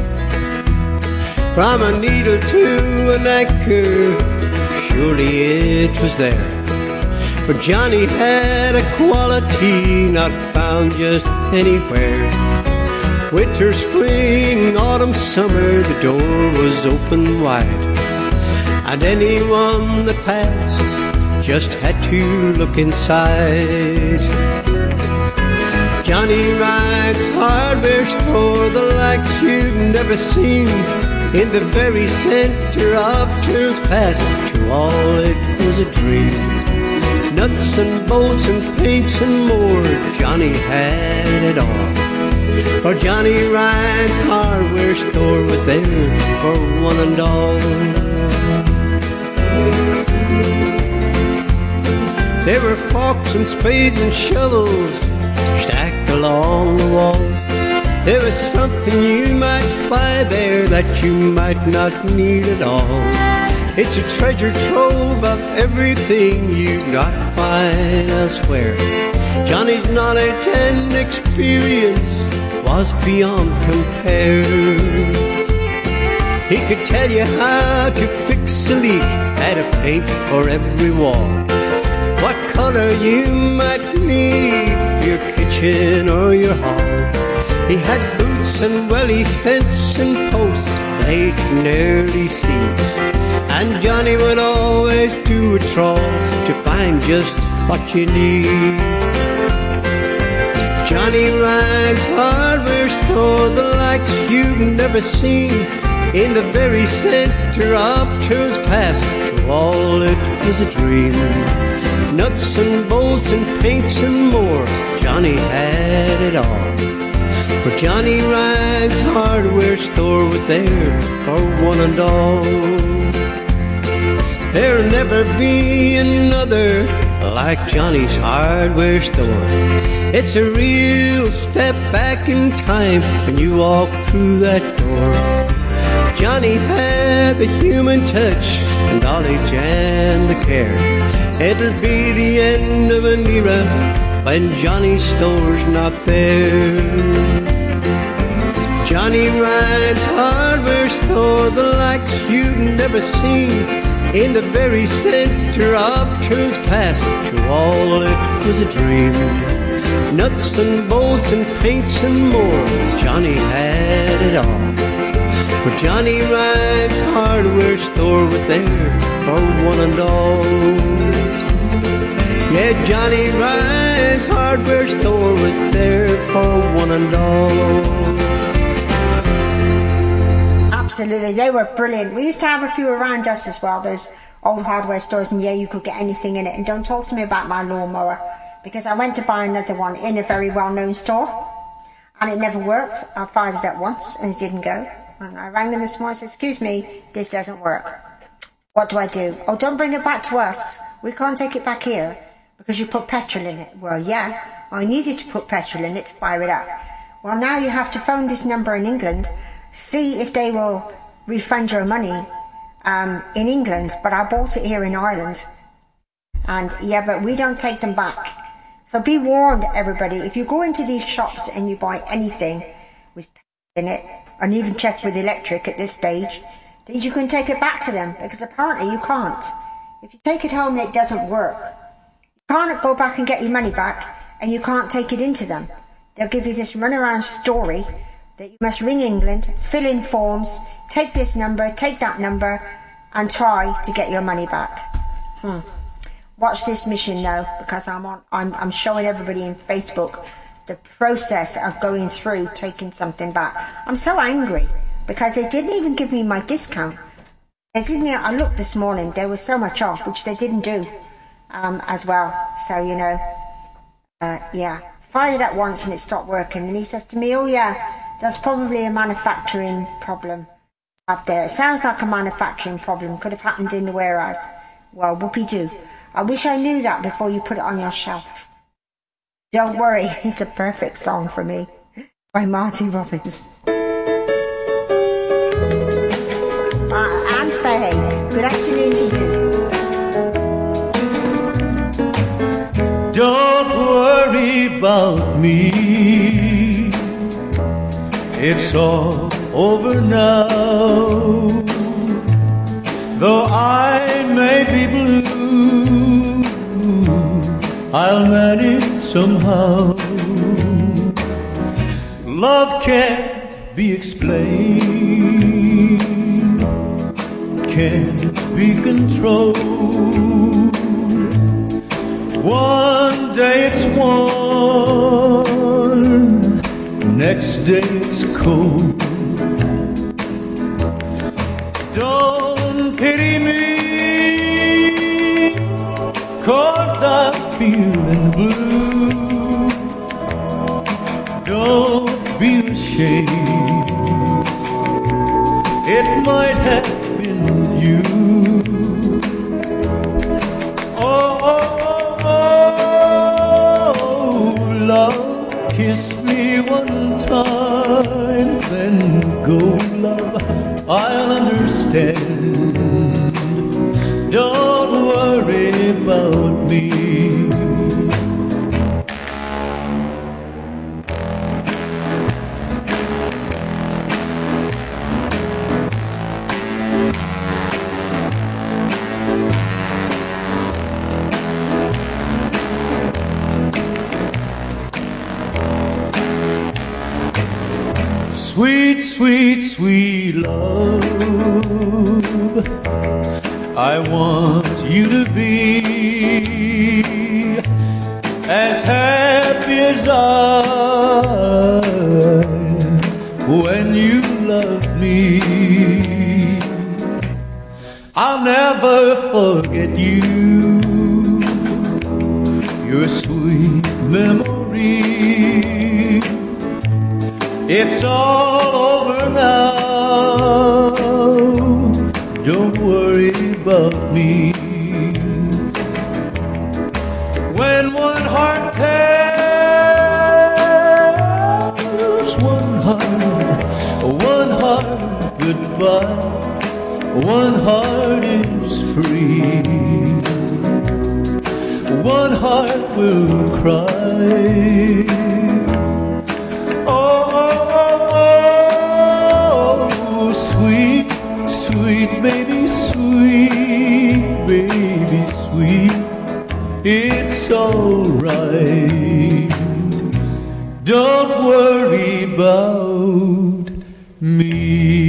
From a needle to an anchor, surely it was there. For Johnny had a quality not found just anywhere. Winter, spring, autumn, summer, the door was open wide, and anyone that passed just had to look inside. Johnny Ryan's hardware store, the likes you've never seen, in the very center of Turles Pass, to all it was a dream. Nuts and bolts and paints and more, Johnny had it all. For Johnny Ryan's hardware store was there for one and all. There were forks and spades and shovels stacked along the wall. There was something you might buy there that you might not need at all. It's a treasure trove of everything you'd not find elsewhere. Johnny's knowledge and experience was beyond compare. He could tell you how to fix a leak, had a paint for every wall, what color you might need for your kitchen or your hall. He had boots and wellies, fence and posts laid in early seeds, and Johnny would always do a trawl to find just what you need. Johnny Ryan's hardware store, the likes you've never seen, in the very center of Turles Pass, to all it was a dream. Nuts and bolts and paints and more, Johnny had it all. For Johnny Ryan's hardware store was there for one and all. There'll never be another like Johnny's hardware store. It's a real step back in time when you walk through that door. Johnny had the human touch, knowledge and the care. It'll be the end of an era when Johnny's store's not there. Johnny Ryan's hardware store, the likes you've never seen, in the very center of Turles Pass, to all it was a dream. Nuts and bolts and paints and more, Johnny had it all. For Johnny Ryan's hardware store was there for one and all. Yeah, Johnny Ryan's hardware store was there for one and all. Absolutely, they were brilliant. We used to have a few around us as well, those old hardware stores, and yeah, you could get anything in it. And don't talk to me about my lawnmower, because I went to buy another one in a very well-known store, and it never worked. I fired it up once, and it didn't go. And I rang them this morning and said, excuse me, this doesn't work. What do I do? Oh, don't bring it back to us. We can't take it back here, because you put petrol in it. Well, yeah, I needed to put petrol in it to fire it up. Well, now you have to phone this number in England, see if they will refund your money in England, but I bought it here in Ireland. And yeah, but we don't take them back. So be warned, everybody, if you go into these shops and you buy anything with in it, and even check with electric at this stage, that you can take it back to them, because apparently you can't. If you take it home and it doesn't work, you can't go back and get your money back, and you can't take it into them. They'll give you this runaround story that you must ring England, fill in forms, take this number, take that number, and try to get your money back. Watch this mission though, because I'm showing everybody in Facebook the process of going through taking something back. I'm so angry because they didn't even give me my discount. They didn't. I looked this morning, there was so much off, which they didn't do as well. So you know, yeah, fired it up once and it stopped working. And he says to me, "Oh yeah, that's probably a manufacturing problem up there. It sounds like a manufacturing problem. Could have happened in the warehouse." Well, whoopee-doo. I wish I knew that before you put it on your shelf. Don't worry, it's a perfect song for me, by Marty Robbins. Anne Fahey, good afternoon to you. Don't worry about me, it's all over now. Though I may be blue, I'll manage somehow. Love can't be explained, can't be controlled. One day it's warm, next day it's cold. Don't pity me, 'cause I'm feeling blue. Don't be ashamed, it might have been you. Oh, oh, oh, love, kiss Don't worry about me. Sweet, sweet, sweet love, I want you to be as happy as I when you love me. I'll never forget you, your sweet memory. It's all over now, don't worry about me. When one heart tells one heart goodbye, one heart is free, one heart will cry. Sweet baby, sweet, it's alright. Don't worry about me.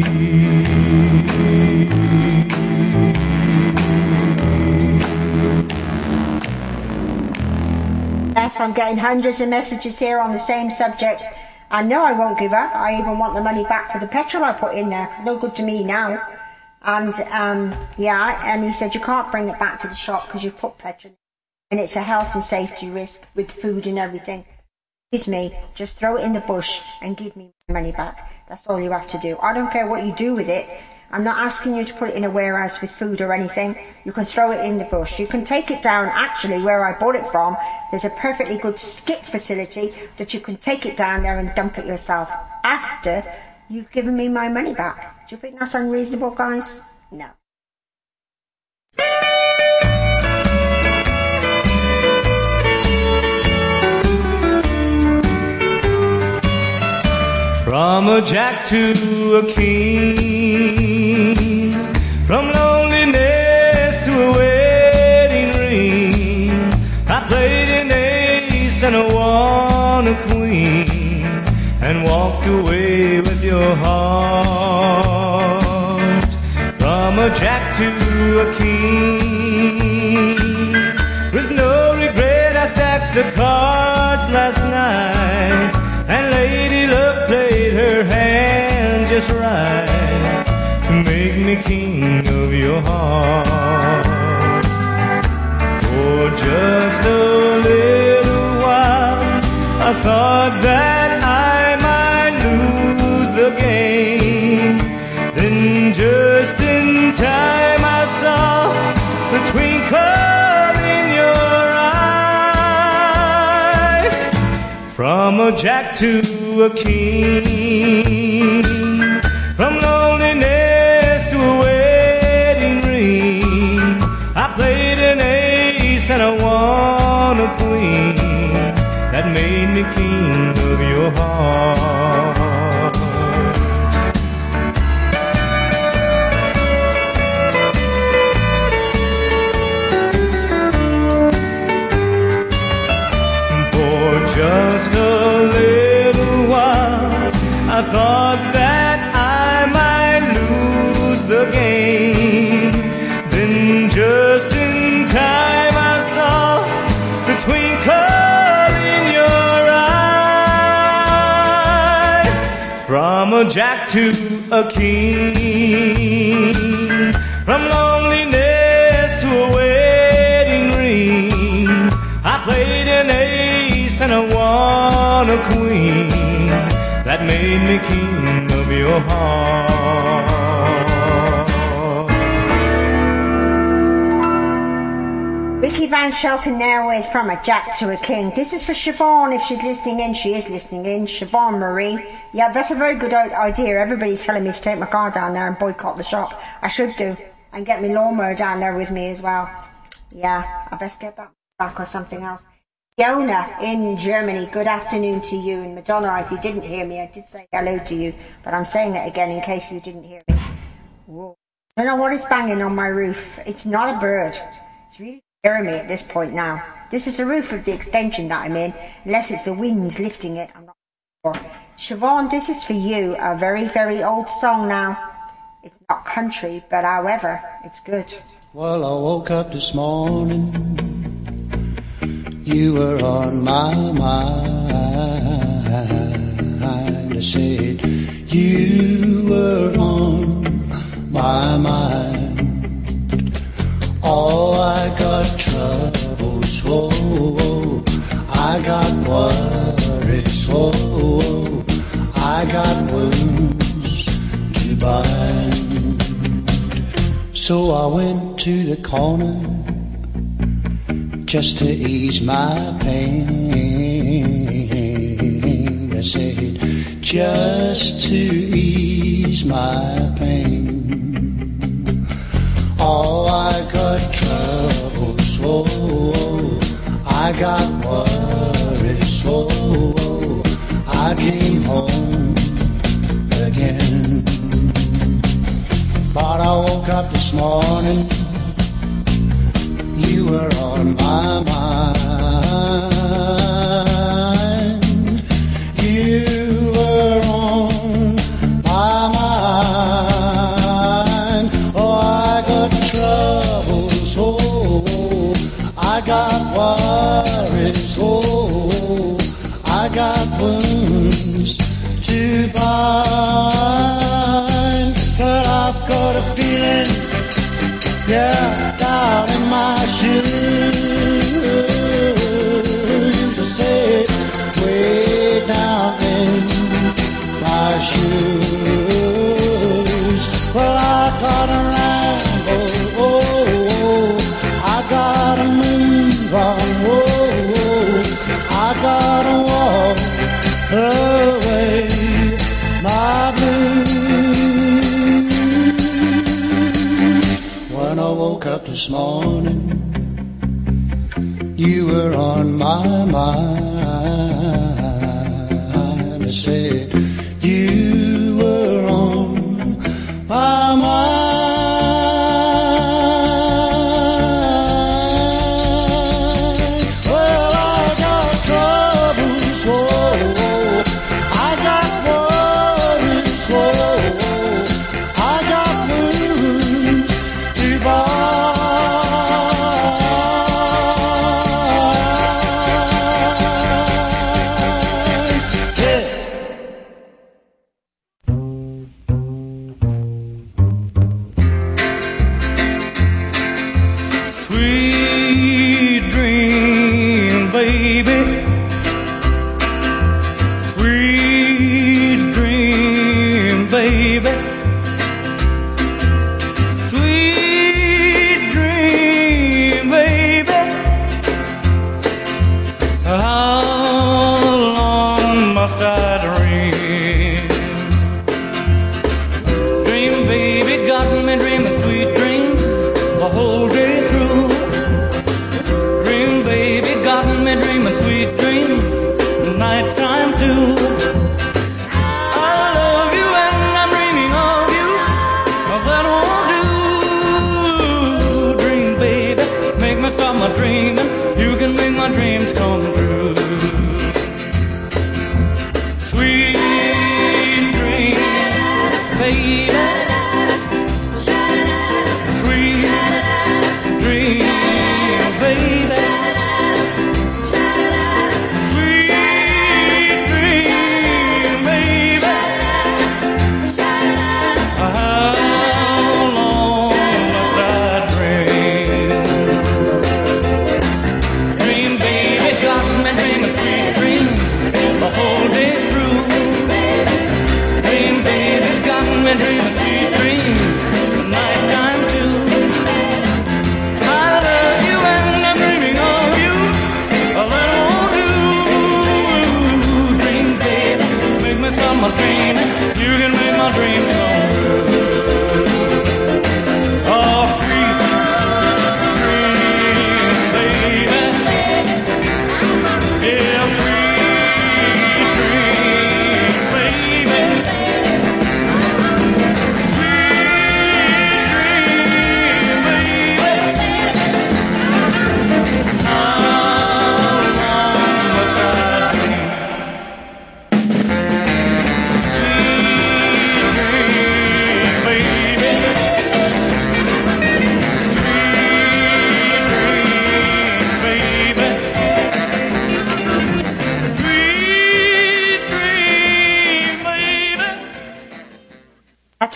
Yes, I'm getting hundreds of messages here on the same subject. I know I won't give up. I even want the money back for the petrol I put in there. No good to me now. And and he said you can't bring it back to the shop because you've put petrol in, and it's a health and safety risk with food and everything. Excuse me, just throw it in the bush and give me my money back. That's all you have to do. I don't care what you do with it. I'm not asking you to put it in a warehouse with food or anything. You can throw it in the bush. You can take it down, actually, where I bought it from. There's a perfectly good skip facility that you can take it down there and dump it yourself after you've given me my money back. Do you think that's unreasonable, guys? No. From a jack to a king, from loneliness to a wedding ring, I played an ace and I won a queen, and walked away with your heart. From a jack to a king, with no regret I stacked the cards last night, and Lady Luck played her hand just right to make me king of your heart. For just a little while I thought that I might lose the game. Then just in time I saw the twinkle in your eye. From a jack to a king, from loneliness to a wedding ring, I played an ace and I won a queen, that made me king of your heart. For just a little while I thought that I might lose the game. Then just in time I saw the twinkle in your eye. From a jack to a king, from loneliness to a wedding ring, I played an ace and I won a queen, that made me king of your heart. Vicky Van Dan Shelton now with From a Jack to a King. This is for Siobhan, if she's listening in. She is listening in. Siobhan Marie. Yeah, that's a very good idea. Everybody's telling me to take my car down there and boycott the shop. I should do. And get my lawnmower down there with me as well. Yeah, I best get that back or something else. Fiona in Germany, good afternoon to you. And Madonna, if you didn't hear me, I did say hello to you. But I'm saying it again in case you didn't hear me. Whoa. I don't know what is banging on my roof. It's not a bird. It's really scaring me at this point now. This is the roof of the extension that I'm in, unless it's the winds lifting it. I'm not sure. Siobhan, this is for you. A very, very old song now. It's not country, but however, it's good. Well, I woke up this morning. You were on my mind. I said, you were on my mind. Oh, I got troubles, oh, I got worries, oh, I got wounds to bind. So I went to the corner just to ease my pain. I said, just to ease my pain. Oh, I got troubles, oh, I got worries, oh, I came home again. But I woke up this morning, you were on my mind. You were on my mind. Oh, I got troubles, oh, I got worries, oh, I got wounds to bind. But I've got a feeling, yeah, down in my shoes. I say, way down in my shoes. Well, I gotta ramble, oh, I gotta move on, oh, I gotta walk away my blues. When I woke up this morning, you were on my mind. I said, you were on my mind. Well, I got troubles, oh, I got worries, oh, I got wounds to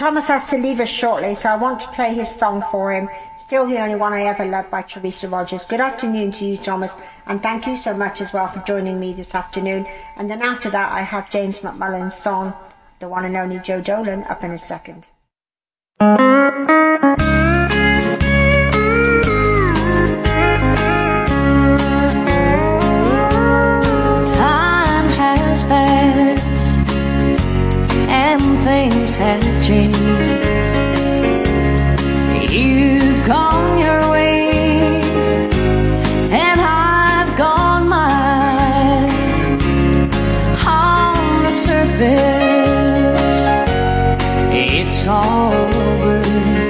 Thomas has to leave us shortly, so I want to play his song for him. Still the Only One I Ever Loved by Teresa Rogers. Good afternoon to you, Thomas, and thank you so much as well for joining me this afternoon. And then after that, I have James McMullen's song, the one and only Joe Dolan, up in a second. Time has passed and things have changed. You've gone your way and I've gone mine. On the surface, it's all over,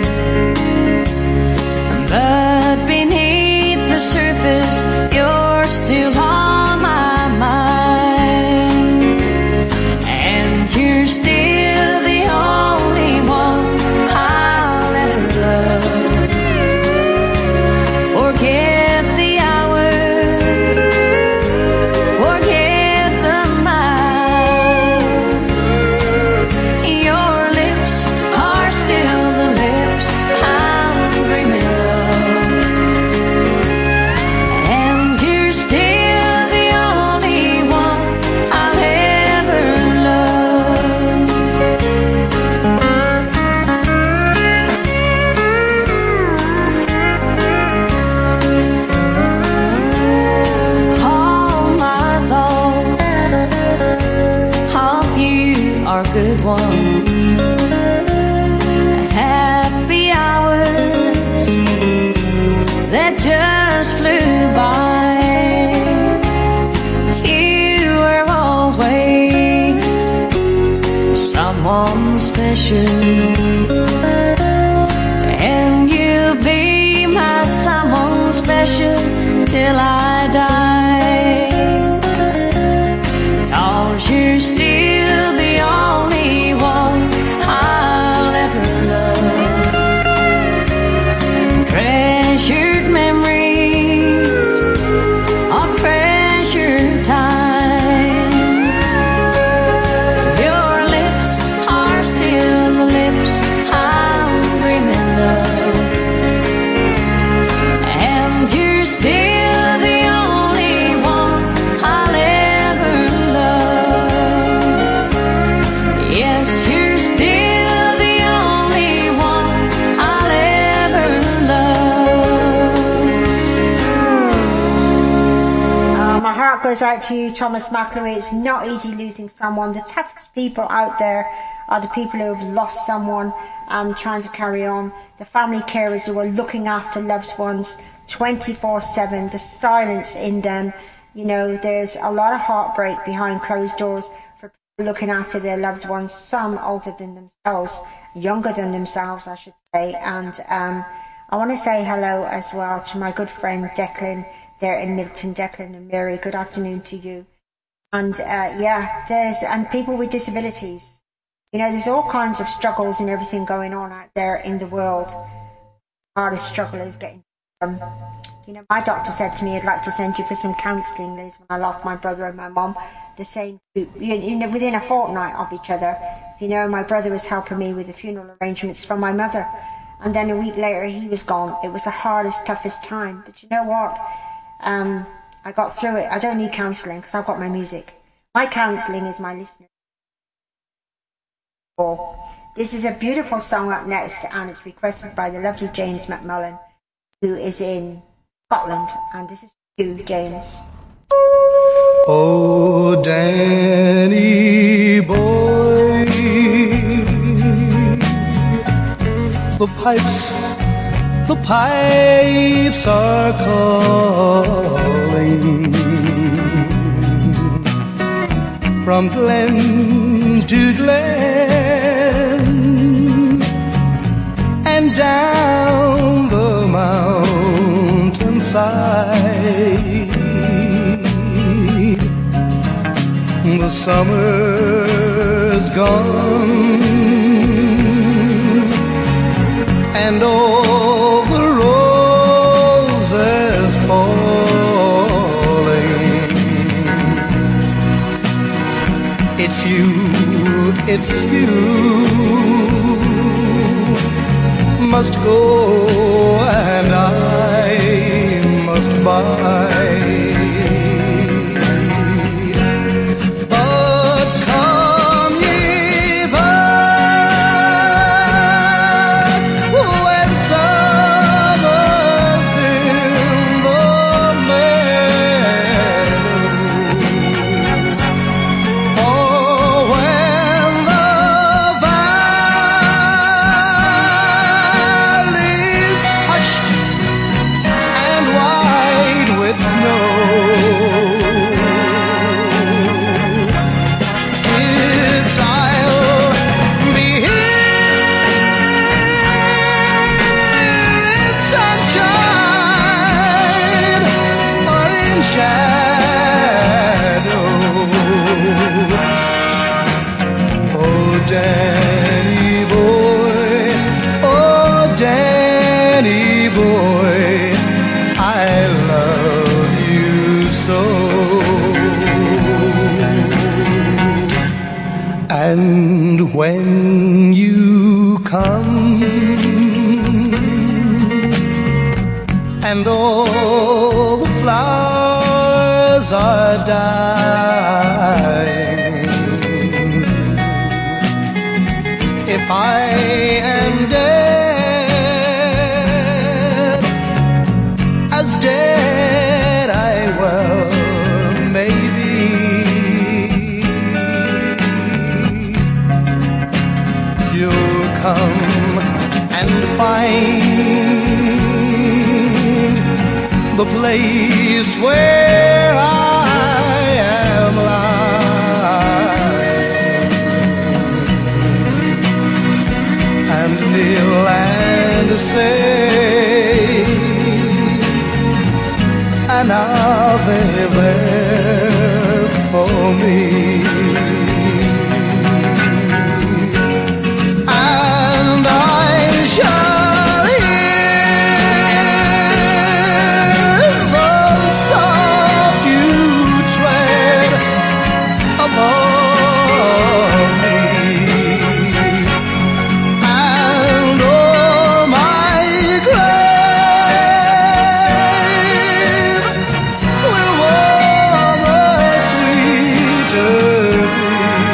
but beneath the surface, you're still on my mind, and you're still the only one I'll ever love. Forget the hours, forget the miles. Your lips are still the lips I'm dreaming of, and you're still the only one I'll ever love. All my thoughts of you are good ones. Happy hours that just flew by. You were always someone special, and you'll be my someone special till I die. 'Cause you're still the only one I'll ever love. Treasured memories of treasured times. Your lips are still the lips I'm dreaming of, and you're still the only one I'll ever love. Yes, you're still the only one I'll ever love. My heart goes out to you, Thomas McElroy. It's not easy losing someone. The toughest people out there are the people who have lost someone, trying to carry on. The family carers who are looking after loved ones 24/7. The silence in them. You know, there's a lot of heartbreak behind closed doors for people looking after their loved ones. Some older than themselves, younger than themselves, I should say. And I want to say hello as well to my good friend Declan there in Milton. Declan and Mary, good afternoon to you. And and people with disabilities. You know, there's all kinds of struggles and everything going on out there in the world. The hardest struggle is getting you know, my doctor said to me, I'd like to send you for some counselling, Liz, when I lost my brother and my mum. The same, you know, within a fortnight of each other. You know, my brother was helping me with the funeral arrangements for my mother. And then a week later, he was gone. It was the hardest, toughest time. But you know what? I got through it. I don't need counselling because I've got my music. My counselling is my listeners. This is a beautiful song up next, and it's requested by the lovely James McMullen, who is in Scotland. And this is for you, James. Oh, Danny boy, the pipes are calling from glen to glen and down the mountainside. The summer's gone and all the roses falling. It's you must go and I must buy. But come ye back when summer's in the meadow, or when the valley's hushed and wide with snow. Kids, I'll be here in sunshine or in shadow. Oh, Danny boy, oh, Danny boy, I love you so. And when you come and all the flowers are dying, if I am dead, as dead I well may be, you'll come and find the place where I am lying, and kneel and say an Ave there for me. And I shall hear the soft you tread above me, and oh, my grave will warmer, sweeter be.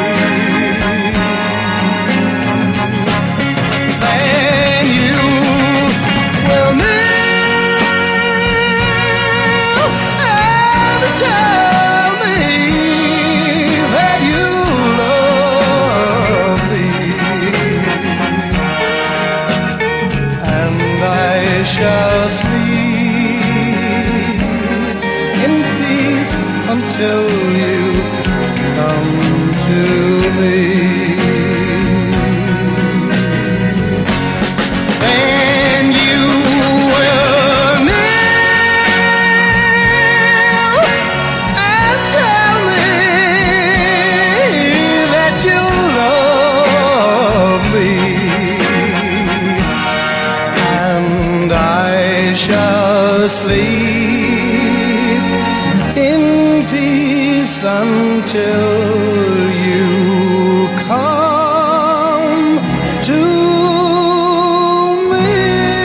Then you will kneel and tell me that you love me, and I shall sleep in peace until you come to me. Then you will kneel and tell me that you love me, and I shall sleep in peace until you come to me.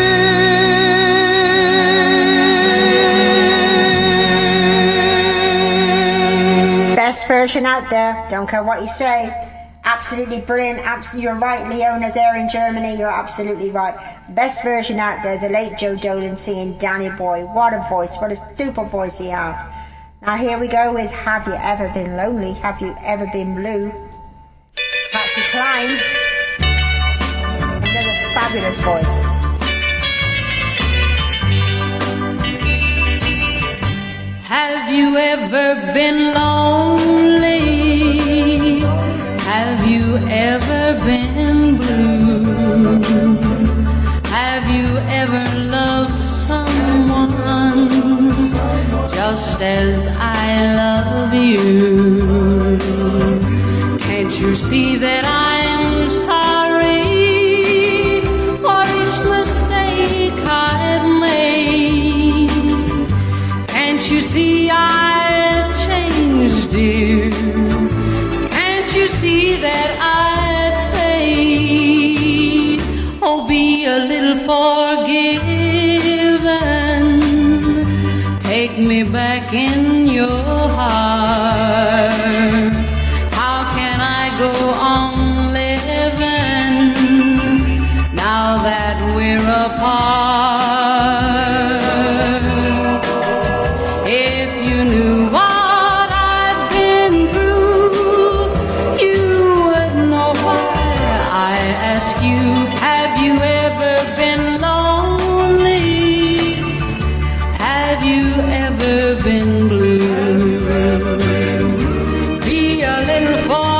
Best version out there, don't care what you say. Absolutely brilliant. You're right, Leona, there in Germany. You're absolutely right. Best version out there, the late Joe Dolan singing Danny Boy. What a voice. What a super voice he had. Now here we go with Have You Ever Been Lonely? Have You Ever Been Blue? Patsy Cline. Another fabulous voice. Have you ever been lonely? Have you ever been blue? Have you ever loved someone just as I love you? Can't you see that I'm sorry for each mistake I've made? Can't you see I've changed, dear? Can't you see that I've paid? Oh, be a little for back in your heart. How can I go on living now that we're apart? If you knew what I've been through, you would know why I ask you, have you ever been lonely? Have you ever been blue? Be a little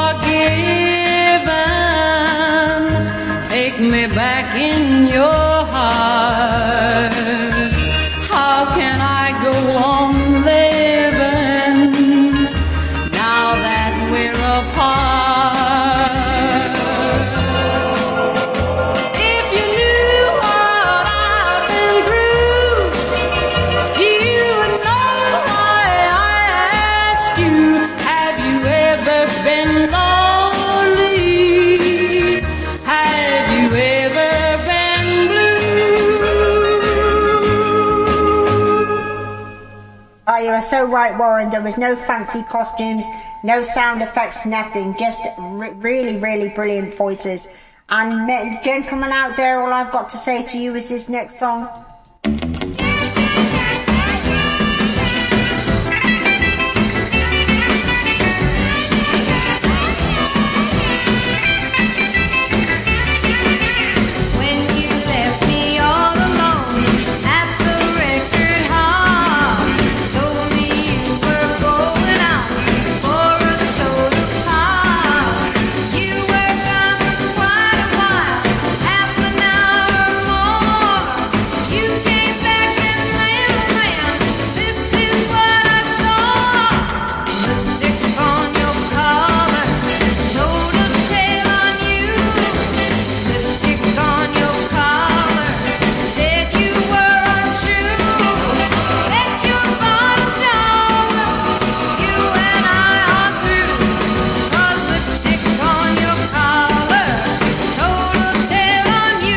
forgiven, take me back in your heart. How can I go on living now that we're apart? If you knew what I've been through, you would know why I ask you, have you ever been lonely? Have you ever been blue? Oh, you are so right, Warren. There was no fancy costumes, no sound effects, nothing. Just really, really brilliant voices. And gentlemen out there, all I've got to say to you is this next song. When you left me all alone at the record hall, told me you were going out for a soda pop. You were gone for quite a while, half an hour or more. You came back and little man, this is what I saw. Lipstick on your collar, told a tale on you. Lipstick on your collar, said you were untrue. Bet your bottom dollar, you and I are through. 'Cause lipstick on your collar, told a tale on you.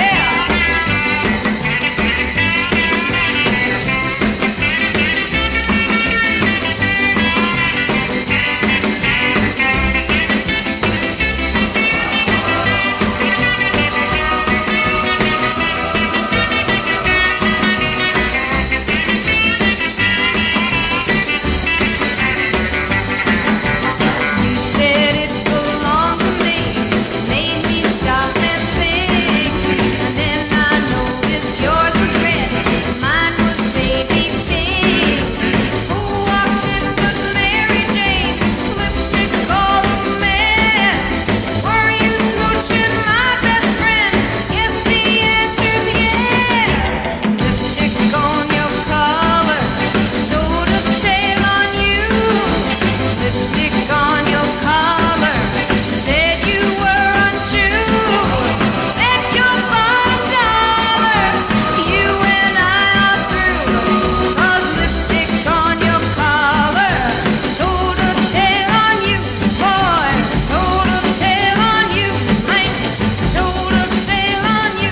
You said it belonged to me, made me stop and think. And then I noticed yours was red, mine was baby pink. Who walked in but Mary Jane? Lipstick all a mess. Were you smooching my best friend? Yes, the answer's yes. Lipstick on your collar, told a tale on you. Lipstick on your collar, said you were untrue. Bet your bottom dollar, you and I are through. 'Cause lipstick on your collar, told a tale on you. Boy, told a tale on you. Man, told a tale on you.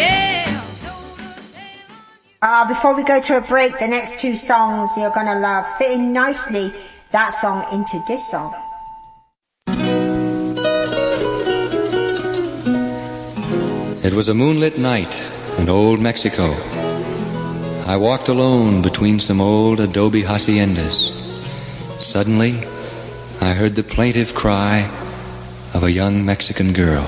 Yeah. Before we go to a break, the next two songs you're gonna love, fitting nicely that song into this song. It was a moonlit night in old Mexico. I walked alone between some old adobe haciendas. Suddenly, I heard the plaintive cry of a young Mexican girl.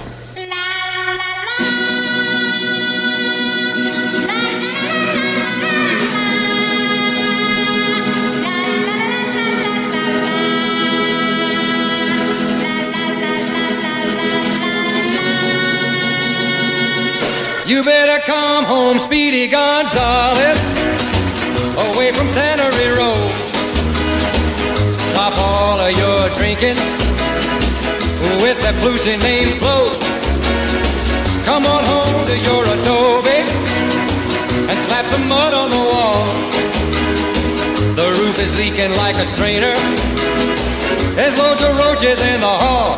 You better come home, Speedy Gonzales, away from Tannery Road. Stop all of your drinking with that flusy name Flo. Come on home to your adobe and slap some mud on the wall. The roof is leaking like a strainer. There's loads of roaches in the hall.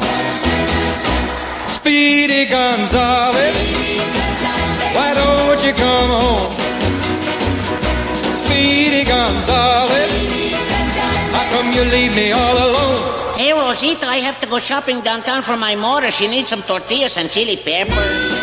Speedy Gonzales, why don't you come home? Speedy Gonzales, you leave me all alone? Hey, Rosita, I have to go shopping downtown for my mother. She needs some tortillas and chili peppers.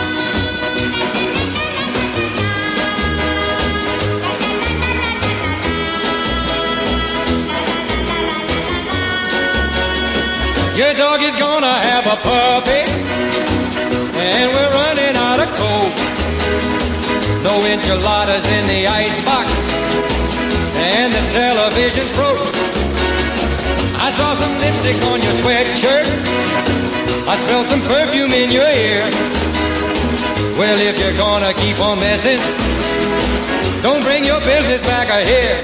Your dog is gonna have a puppy, and we're running out of coke. No enchiladas in the icebox, and the television's broke. I saw some lipstick on your sweatshirt, I smell some perfume in your ear. Well, if you're gonna keep on messing, don't bring your business back here.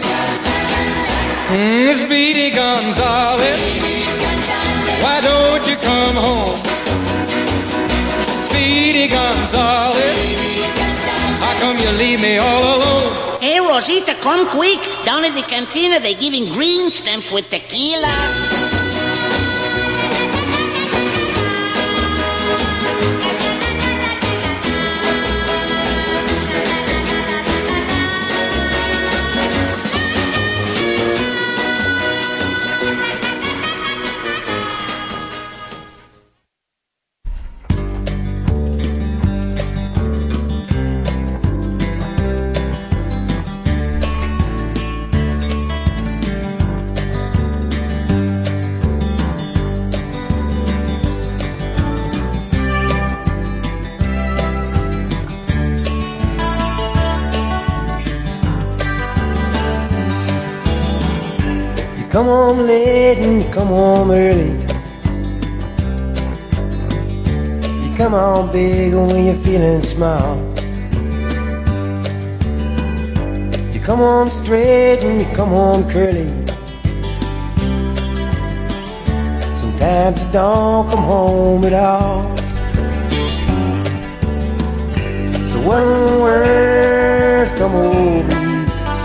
Speedy Gonzales, why don't you come home? Speedy Gonzales, how come you leave me all alone? Hey, Rosita, come quick. Down at the cantina, they're giving green stamps with tequila. Come home late and you come home early. You come home big when you're feeling small. You come home straight and you come home curly. Sometimes you don't come home at all. So when words come over you,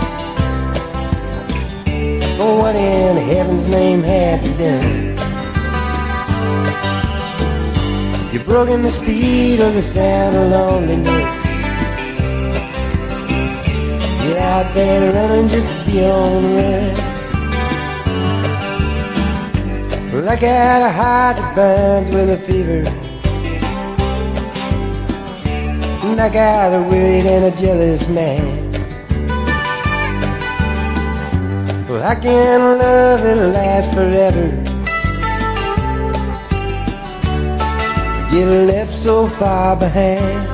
oh, what in heaven's name have you done? You've broken the speed of the sound of loneliness. You're out there running just to be on the run. Well, I got a heart that burns with a fever, and I got a worried and a jealous man. Well, I can't love it'll last forever. Get left so far behind.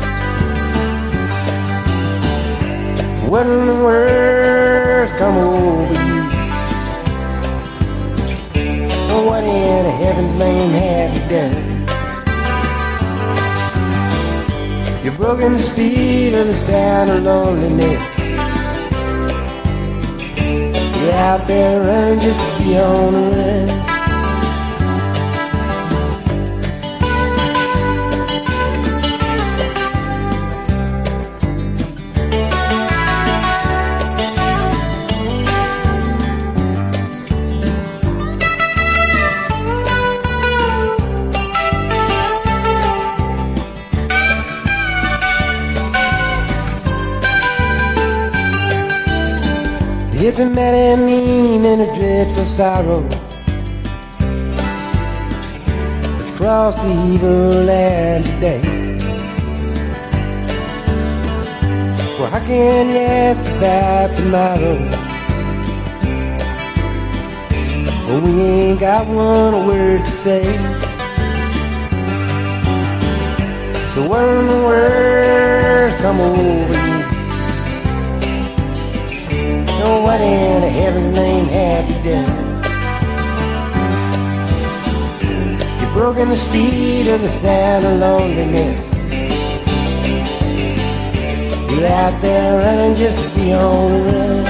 What in the world's come over you? What in heaven's name have you done? You've broken the speed of the sound of loneliness. You're out there running just to be on the run. It's a mad mean and a dreadful sorrow that's crossed the evil land today. Well, how can you ask about tomorrow when we ain't got one word to say? So what in the world come over you? What in heaven's name have you done? You've broken the speed of the sound of loneliness. You're out there running just to be on the run.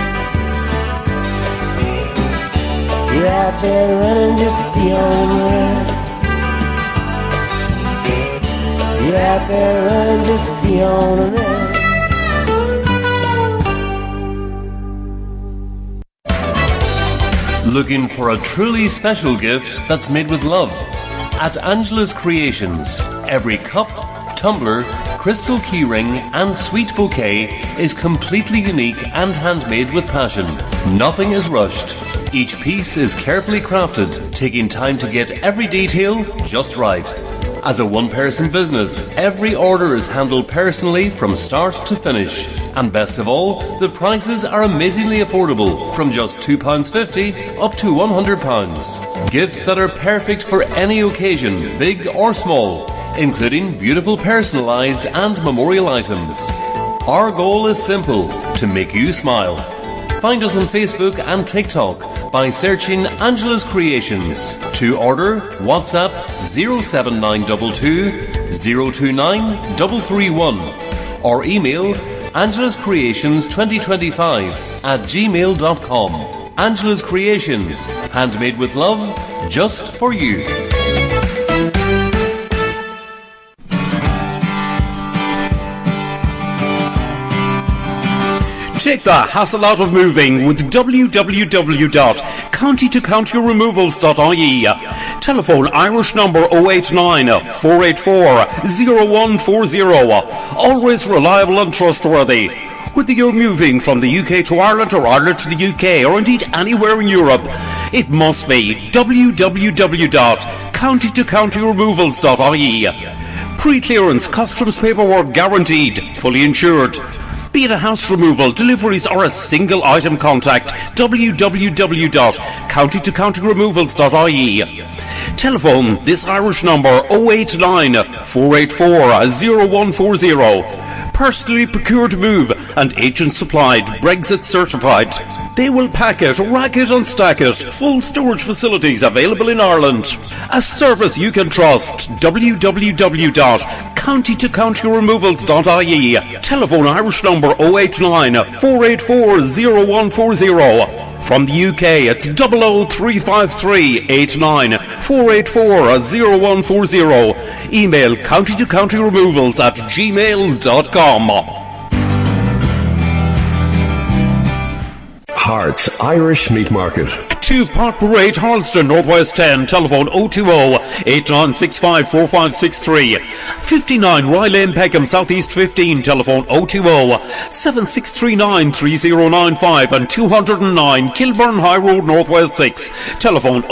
You're out there running just to be on the run. You're out there running just to be on the run. Looking for a truly special gift that's made with love? At Angela's Creations, every cup, tumbler, crystal keyring and sweet bouquet is completely unique and handmade with passion. Nothing is rushed. Each piece is carefully crafted, taking time to get every detail just right. As a one-person business, every order is handled personally from start to finish. And best of all, the prices are amazingly affordable, from just £2.50 up to £100. Gifts that are perfect for any occasion, big or small, including beautiful personalised and memorial items. Our goal is simple: to make you smile. Find us on Facebook and TikTok by searching Angela's Creations. To order, WhatsApp 07922 029 331 or email angelascreations2025@gmail.com. Angela's Creations, handmade with love, just for you. Take the hassle out of moving with www.countytocountyremovals.ie. Telephone Irish number 089 484 0140. Always reliable and trustworthy. Whether you're moving from the UK to Ireland or Ireland to the UK or indeed anywhere in Europe, it must be www.countytocountyremovals.ie. Pre-clearance customs paperwork guaranteed, fully insured. Be it a house removal, deliveries or a single item, contact www.countytocountyremovals.ie. Telephone this Irish number 089 484 0140. Personally procured move and agent supplied, Brexit certified. They will pack it, rack it and stack it. Full storage facilities available in Ireland. A service you can trust. www.countytocountyremovals.ie. Telephone Irish number 089 484 0140. From the UK, it's 00353 89 484 0140. Email countytocountyremovals@gmail.com. Hart's Irish Meat Market. 2 Park Parade, Harleston, Northwest 10. Telephone 020-8965-4563. 59 Rye Lane, Peckham, Southeast 15. Telephone 020-7639-3095 and 209 Kilburn High Road, Northwest 6. Telephone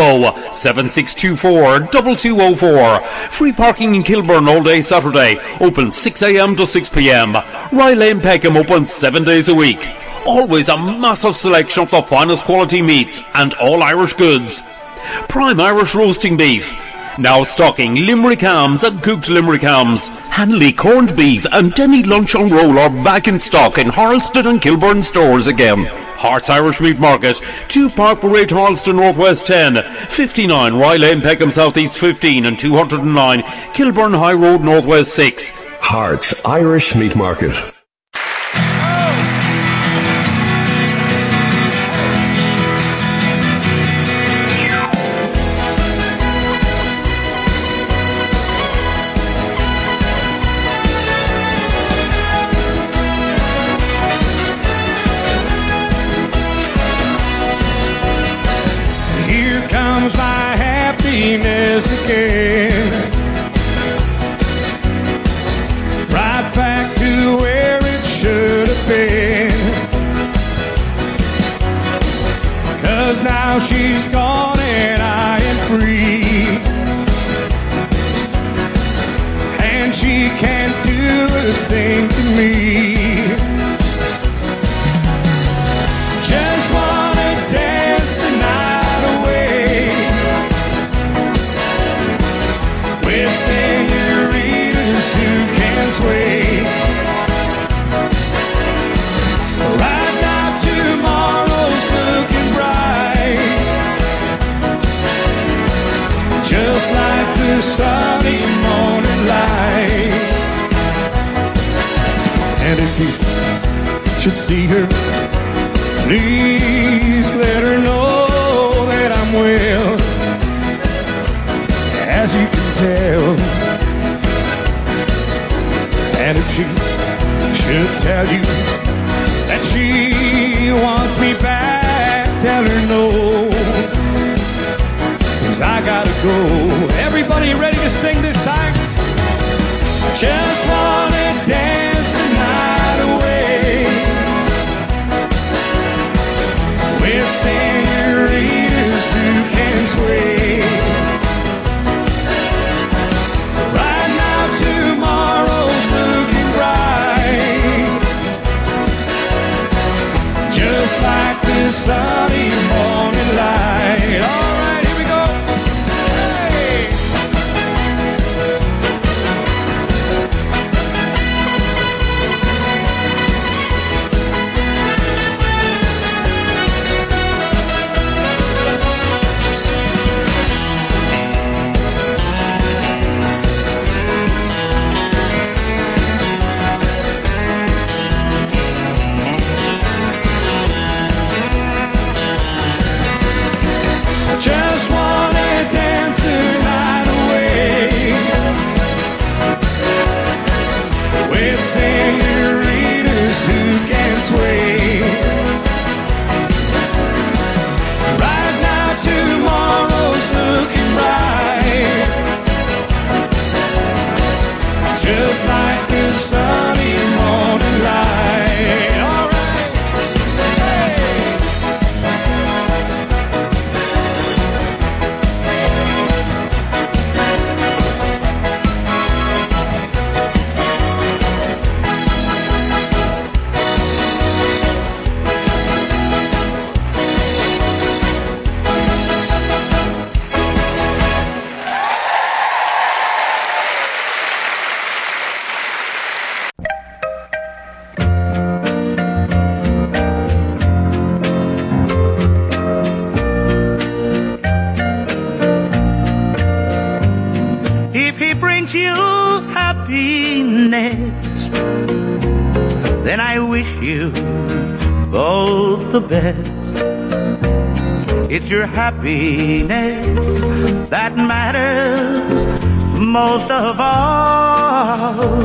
020-7624-2204. Free parking in Kilburn all day Saturday. Open 6 a.m. to 6 p.m. Rye Lane, Peckham, open 7 days a week. Always a massive selection of the finest quality meats and all Irish goods. Prime Irish roasting beef. Now stocking Limerick hams and cooked Limerick hams. Hanley corned beef and Denny lunch on roll are back in stock in Harleston and Kilburn stores again. Hart's Irish Meat Market, 2 Park Parade, Harleston, Northwest 10, 59 Rye Lane, Peckham, Southeast 15 and 209 Kilburn High Road, Northwest 6. Hart's Irish Meat Market. Again, right back to where it should have been, 'cause now she's gone and I am free, and she can't do a thing to me. Just wanna dance the night away with senoritas who can sway. Right now tomorrow's looking bright, just like the sunny morning light. And if you should see her, please let her know that I'm well. As you can tell, and if she should tell you that she wants me back, tell her no, 'cause I gotta go. Everybody ready to sing this time? Just wanna dance the night away with senoritas the sunny morning light. All right, here we go. Hey! Just wanna dance the night away with senoritas who can sway. Right now tomorrow's looking bright, just like the sunny morning light. All right, hey. If he brings you happiness, then I wish you both the best. It's your happiness that matters most of all.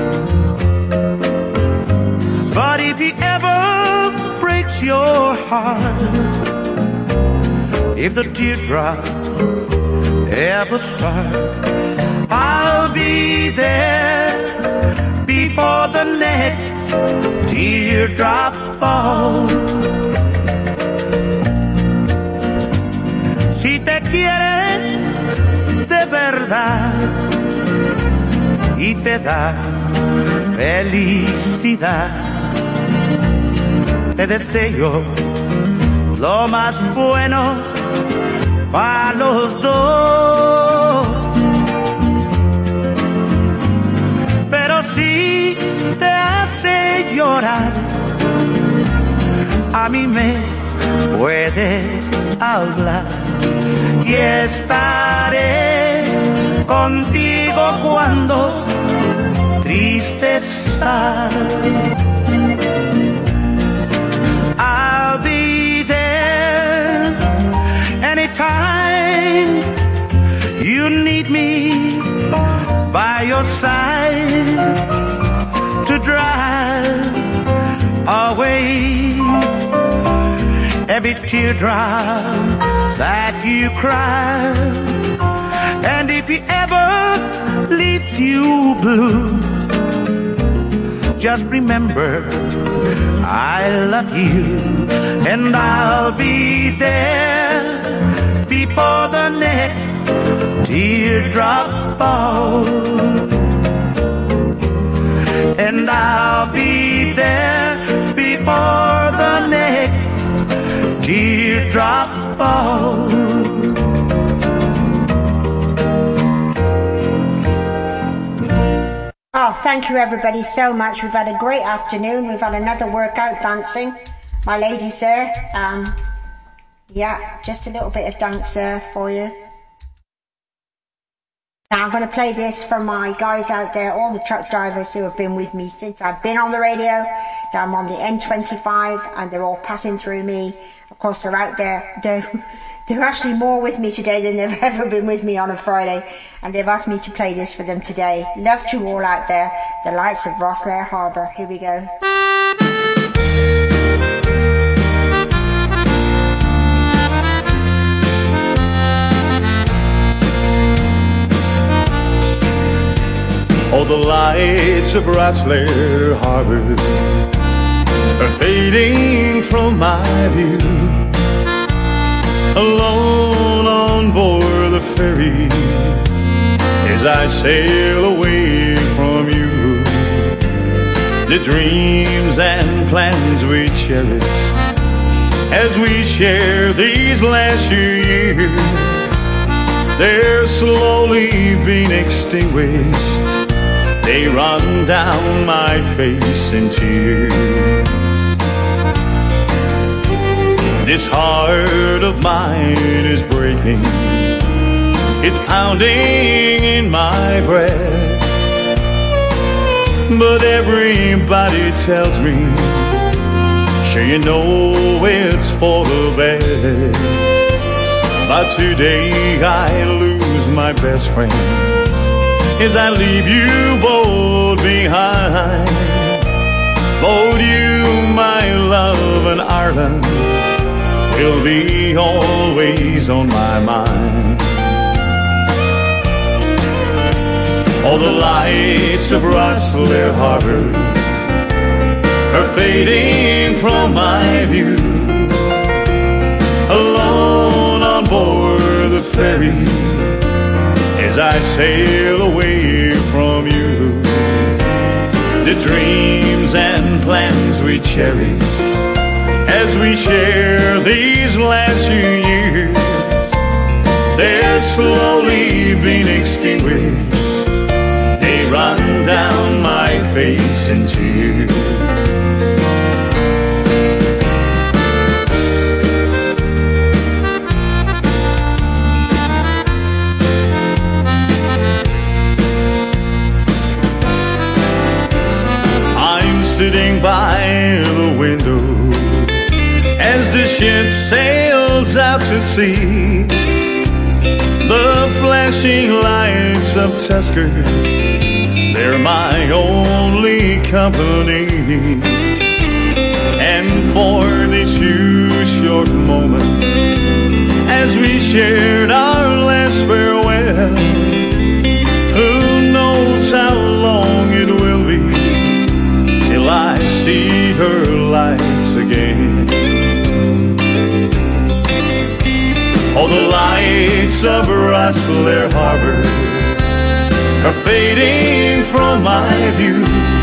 But if he ever breaks your heart, if the teardrops ever start, I'll be there before the next teardrop falls. Si te quiere de verdad y te da felicidad, te deseo lo más bueno para los dos. Pero si te hace llorar, a mí me puedes hablar y estaré contigo cuando triste estás. I'll be there anytime you need me, by your side to drive away every teardrop that you cry. And if he ever leaves you blue, just remember I love you, and I'll be there before the next teardrop falls. And I'll be there before the next teardrop falls. Oh, thank you everybody so much. We've had a great afternoon. We've had another workout dancing. My ladies there. Yeah, just a little bit of dance there for you. Now I'm going to play this for my guys out there, all the truck drivers who have been with me since I've been on the radio. I'm on the N25 and they're all passing through me. Of course, they're out there. They're actually more with me today than they've ever been with me on a Friday. And they've asked me to play this for them today. Love to all out there. The lights of Rosslare Harbour. Here we go. Oh, the lights of Rosslare Harbour are fading from my view. Alone on board the ferry as I sail away from you. The dreams and plans we cherished as we share these last few years. They're slowly being extinguished. They run down my face in tears. This heart of mine is breaking. It's pounding in my breast. But everybody tells me, sure you know it's for the best. But today I lose my best friend as I leave you both behind. Both you, my love, and Ireland will be always on my mind. All the lights of Rosslare Harbor are fading from my view. Alone on board the ferry as I sail away from you. The dreams and plans we cherished as we share these last few years, they're slowly being extinguished. They run down my face in tears. I'm sitting by the window as the ship sails out to sea. The flashing lights of Tusker, they're my only company. And for these few short moments, as we shared our last farewell, who knows how long it will be till I see her lights again. All the lights of Rosslare Harbor are fading from my view.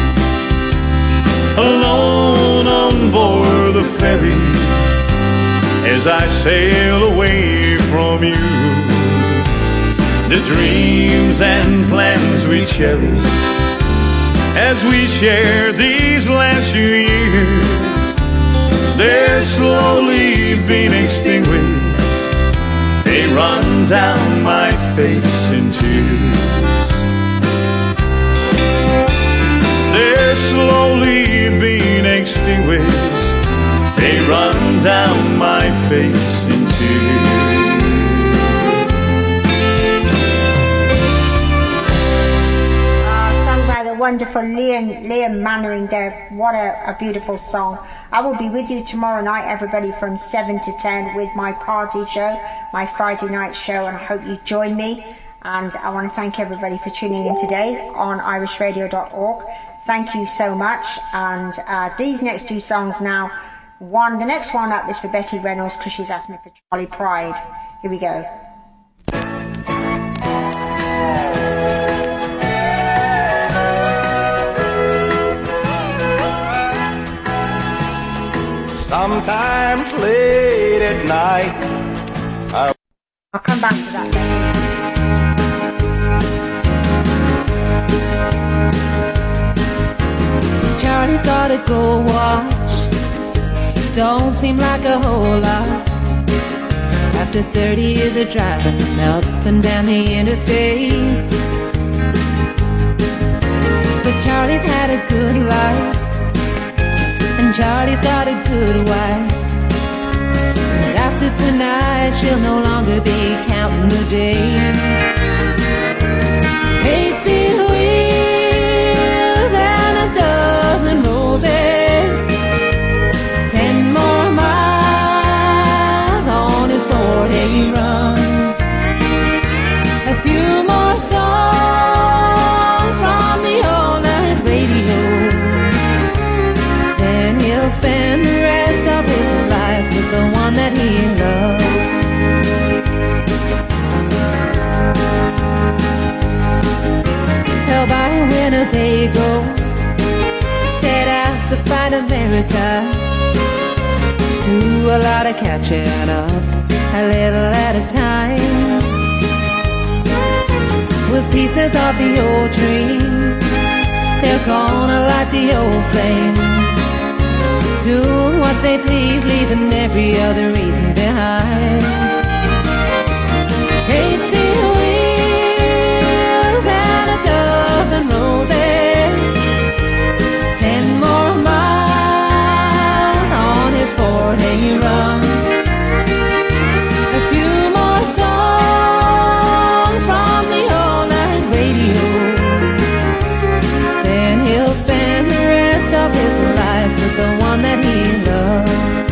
Alone on board the ferry as I sail away from you. The dreams and plans we cherished as we share these last few years, they're slowly being extinguished. They run down my face in tears. They're slowly being extinguished. They run down my face in tears. Sung by the wonderful Liam Mannering there. What a beautiful song. I will be with you tomorrow night, everybody, from 7 to 10 with my party show, my Friday night show, and I hope you join me. And I want to thank everybody for tuning in today on irishradio.org. Thank you so much. And these next two songs now, the next one up is for Betty Reynolds because she's asked me for Charlie Pride. Here we go. Sometimes late at night I'll come back to that later. Charlie's gotta go watch. Don't seem like a whole lot. After 30 years of driving up and down the interstate. But Charlie's had a good life, and Charlie's got a good wife. And after tonight she'll no longer be counting the days. 18 wheels and a dozen roses, 10 more miles on his 4-day run, a few more songs from the all-night radio. Then he'll spend the rest of his life with the one that he loves. Held by a Winnebago, set out to find America. Do a lot of catching up, a little at a time, with pieces of the old dream. They're gonna light the old flame, doing what they please, leaving every other reason behind. 18 wheels and a dozen roses, 10 more miles on his 4-day run, a few more songs from the all-night radio. Then he'll spend the rest of his life with the one that he loves.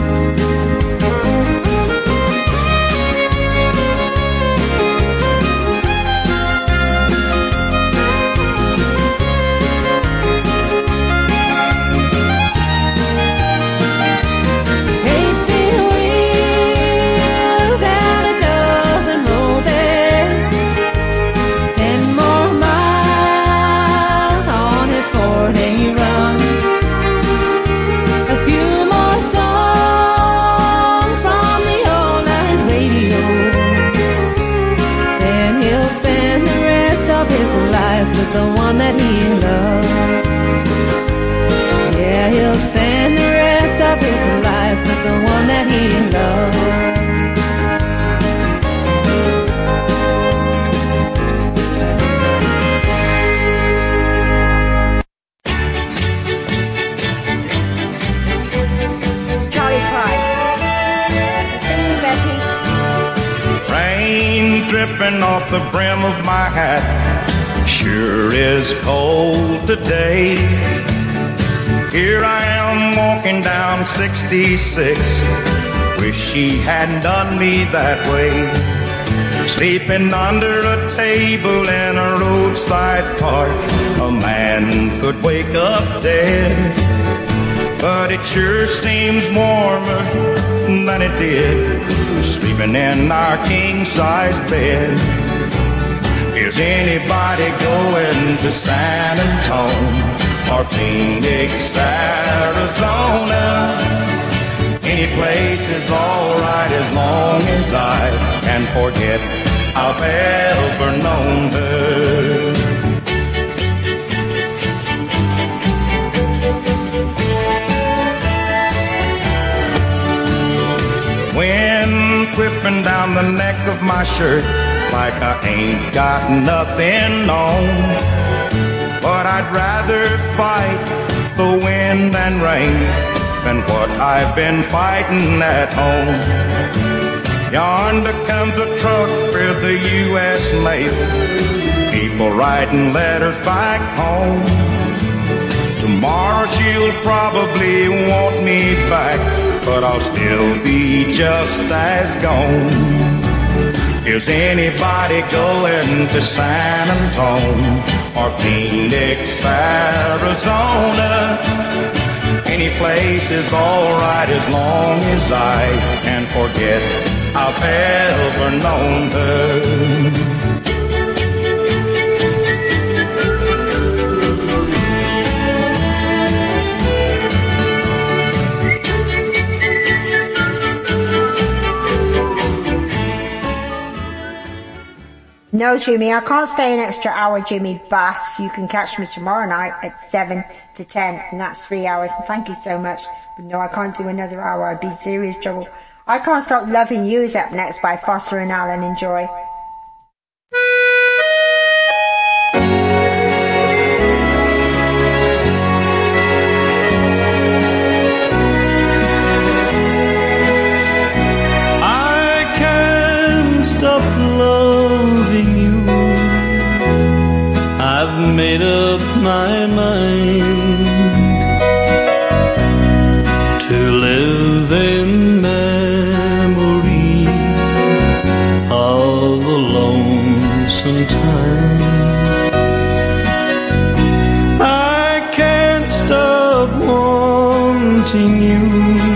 With the one that he loves. Yeah, he'll spend the rest of his life with the one that he loves. Charlie Pride. Sing, Betty. Rain dripping off the brim of my hat, sure is cold today. Here I am walking down 66, wish she hadn't done me that way. Sleeping under a table in a roadside park, a man could wake up dead. But it sure seems warmer than it did, sleeping in our king-size bed. Is anybody going to San Antonio or Phoenix, Arizona? Any place is alright as long as I can forget I've ever known her. Wind whipping down the neck of my shirt like I ain't got nothing on. But I'd rather fight the wind and rain than what I've been fighting at home. Yonder comes a truck with the U.S. mail, people writing letters back home. Tomorrow she'll probably want me back, but I'll still be just as gone. Is anybody going to San Antonio or Phoenix, Arizona? Any place is alright as long as I can forget I've ever known her. No, Jimmy, I can't stay an extra hour, Jimmy, but you can catch me tomorrow night at 7 to 10, and that's 3 hours, and thank you so much. But no, I can't do another hour, I'd be in serious trouble. I Can't Stop Loving You is up next by Foster and Allen. Enjoy. I can't stop loving you. I've made up my mind to live in memory of a lonesome time. I can't stop wanting you.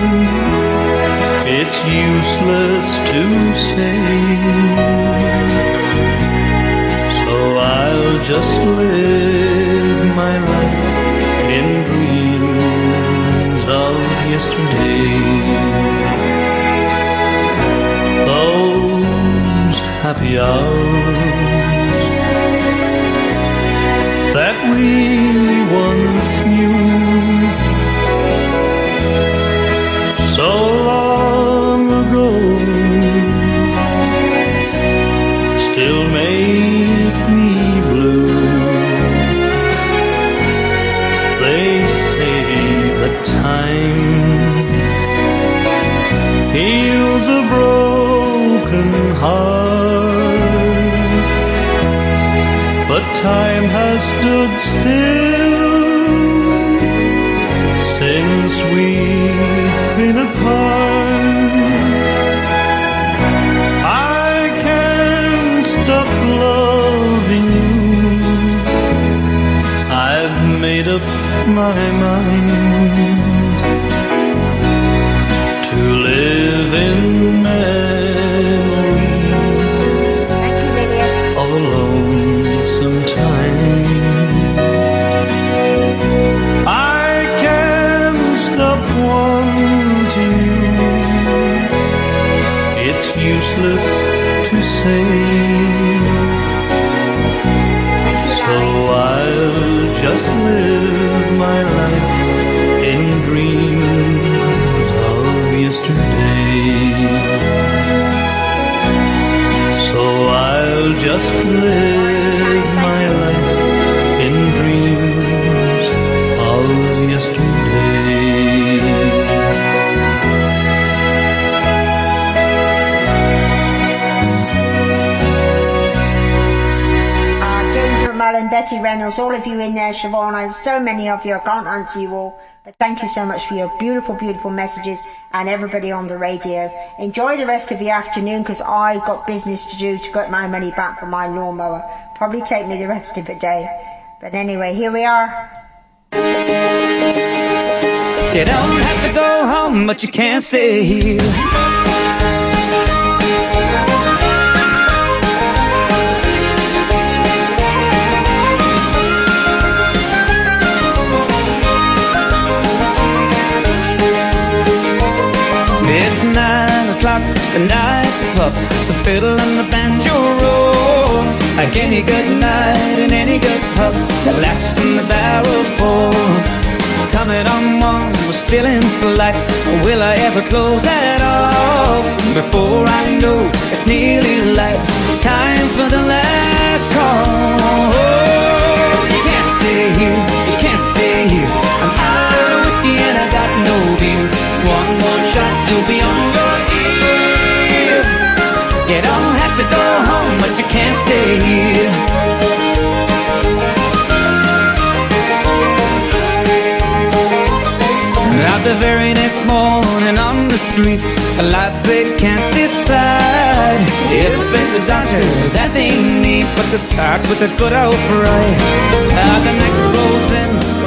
It's useless to say, so I'll just live my life in dreams of yesterday. happy hours that we once knew so long ago still make me blue. They say that time heals a broken heart, but time has stood still since we've been apart. I can't stop loving you. I've made up my mind to live in memory of a lonesome time. I can't stop wanting you. It's useless to say, so I'll just live my life in dreams of yesterday. So I'll just live my life in dreams of yesterday. Ginger Mellon, Betty Reynolds, all of you in there, Siobhan, so many of you, I can't answer you all, but thank you so much for your beautiful, beautiful messages, and everybody on the radio. Enjoy the rest of the afternoon, because I got business to do to get my money back from my lawnmower. Probably take me the rest of the day. But anyway, here we are. You don't have to go home, but you can't stay here. It's 9 o'clock, the night's up, the fiddle and the banjo roll. Like any good night in any good pub, the laughs and the barrels pour. Coming on one, we're still in flight. Will I ever close at all? Before I know, it's nearly light. Time for the last call. Oh, you can't stay here, you can't stay here. I'm out of whiskey and I got no beer. One more shot, you'll be on your ear. You don't have to go home, but you can't stay here. Out the very next morning on the street, the lights they can't decide if it's a doctor that they need, but they start with a good old fright. The night rolls in,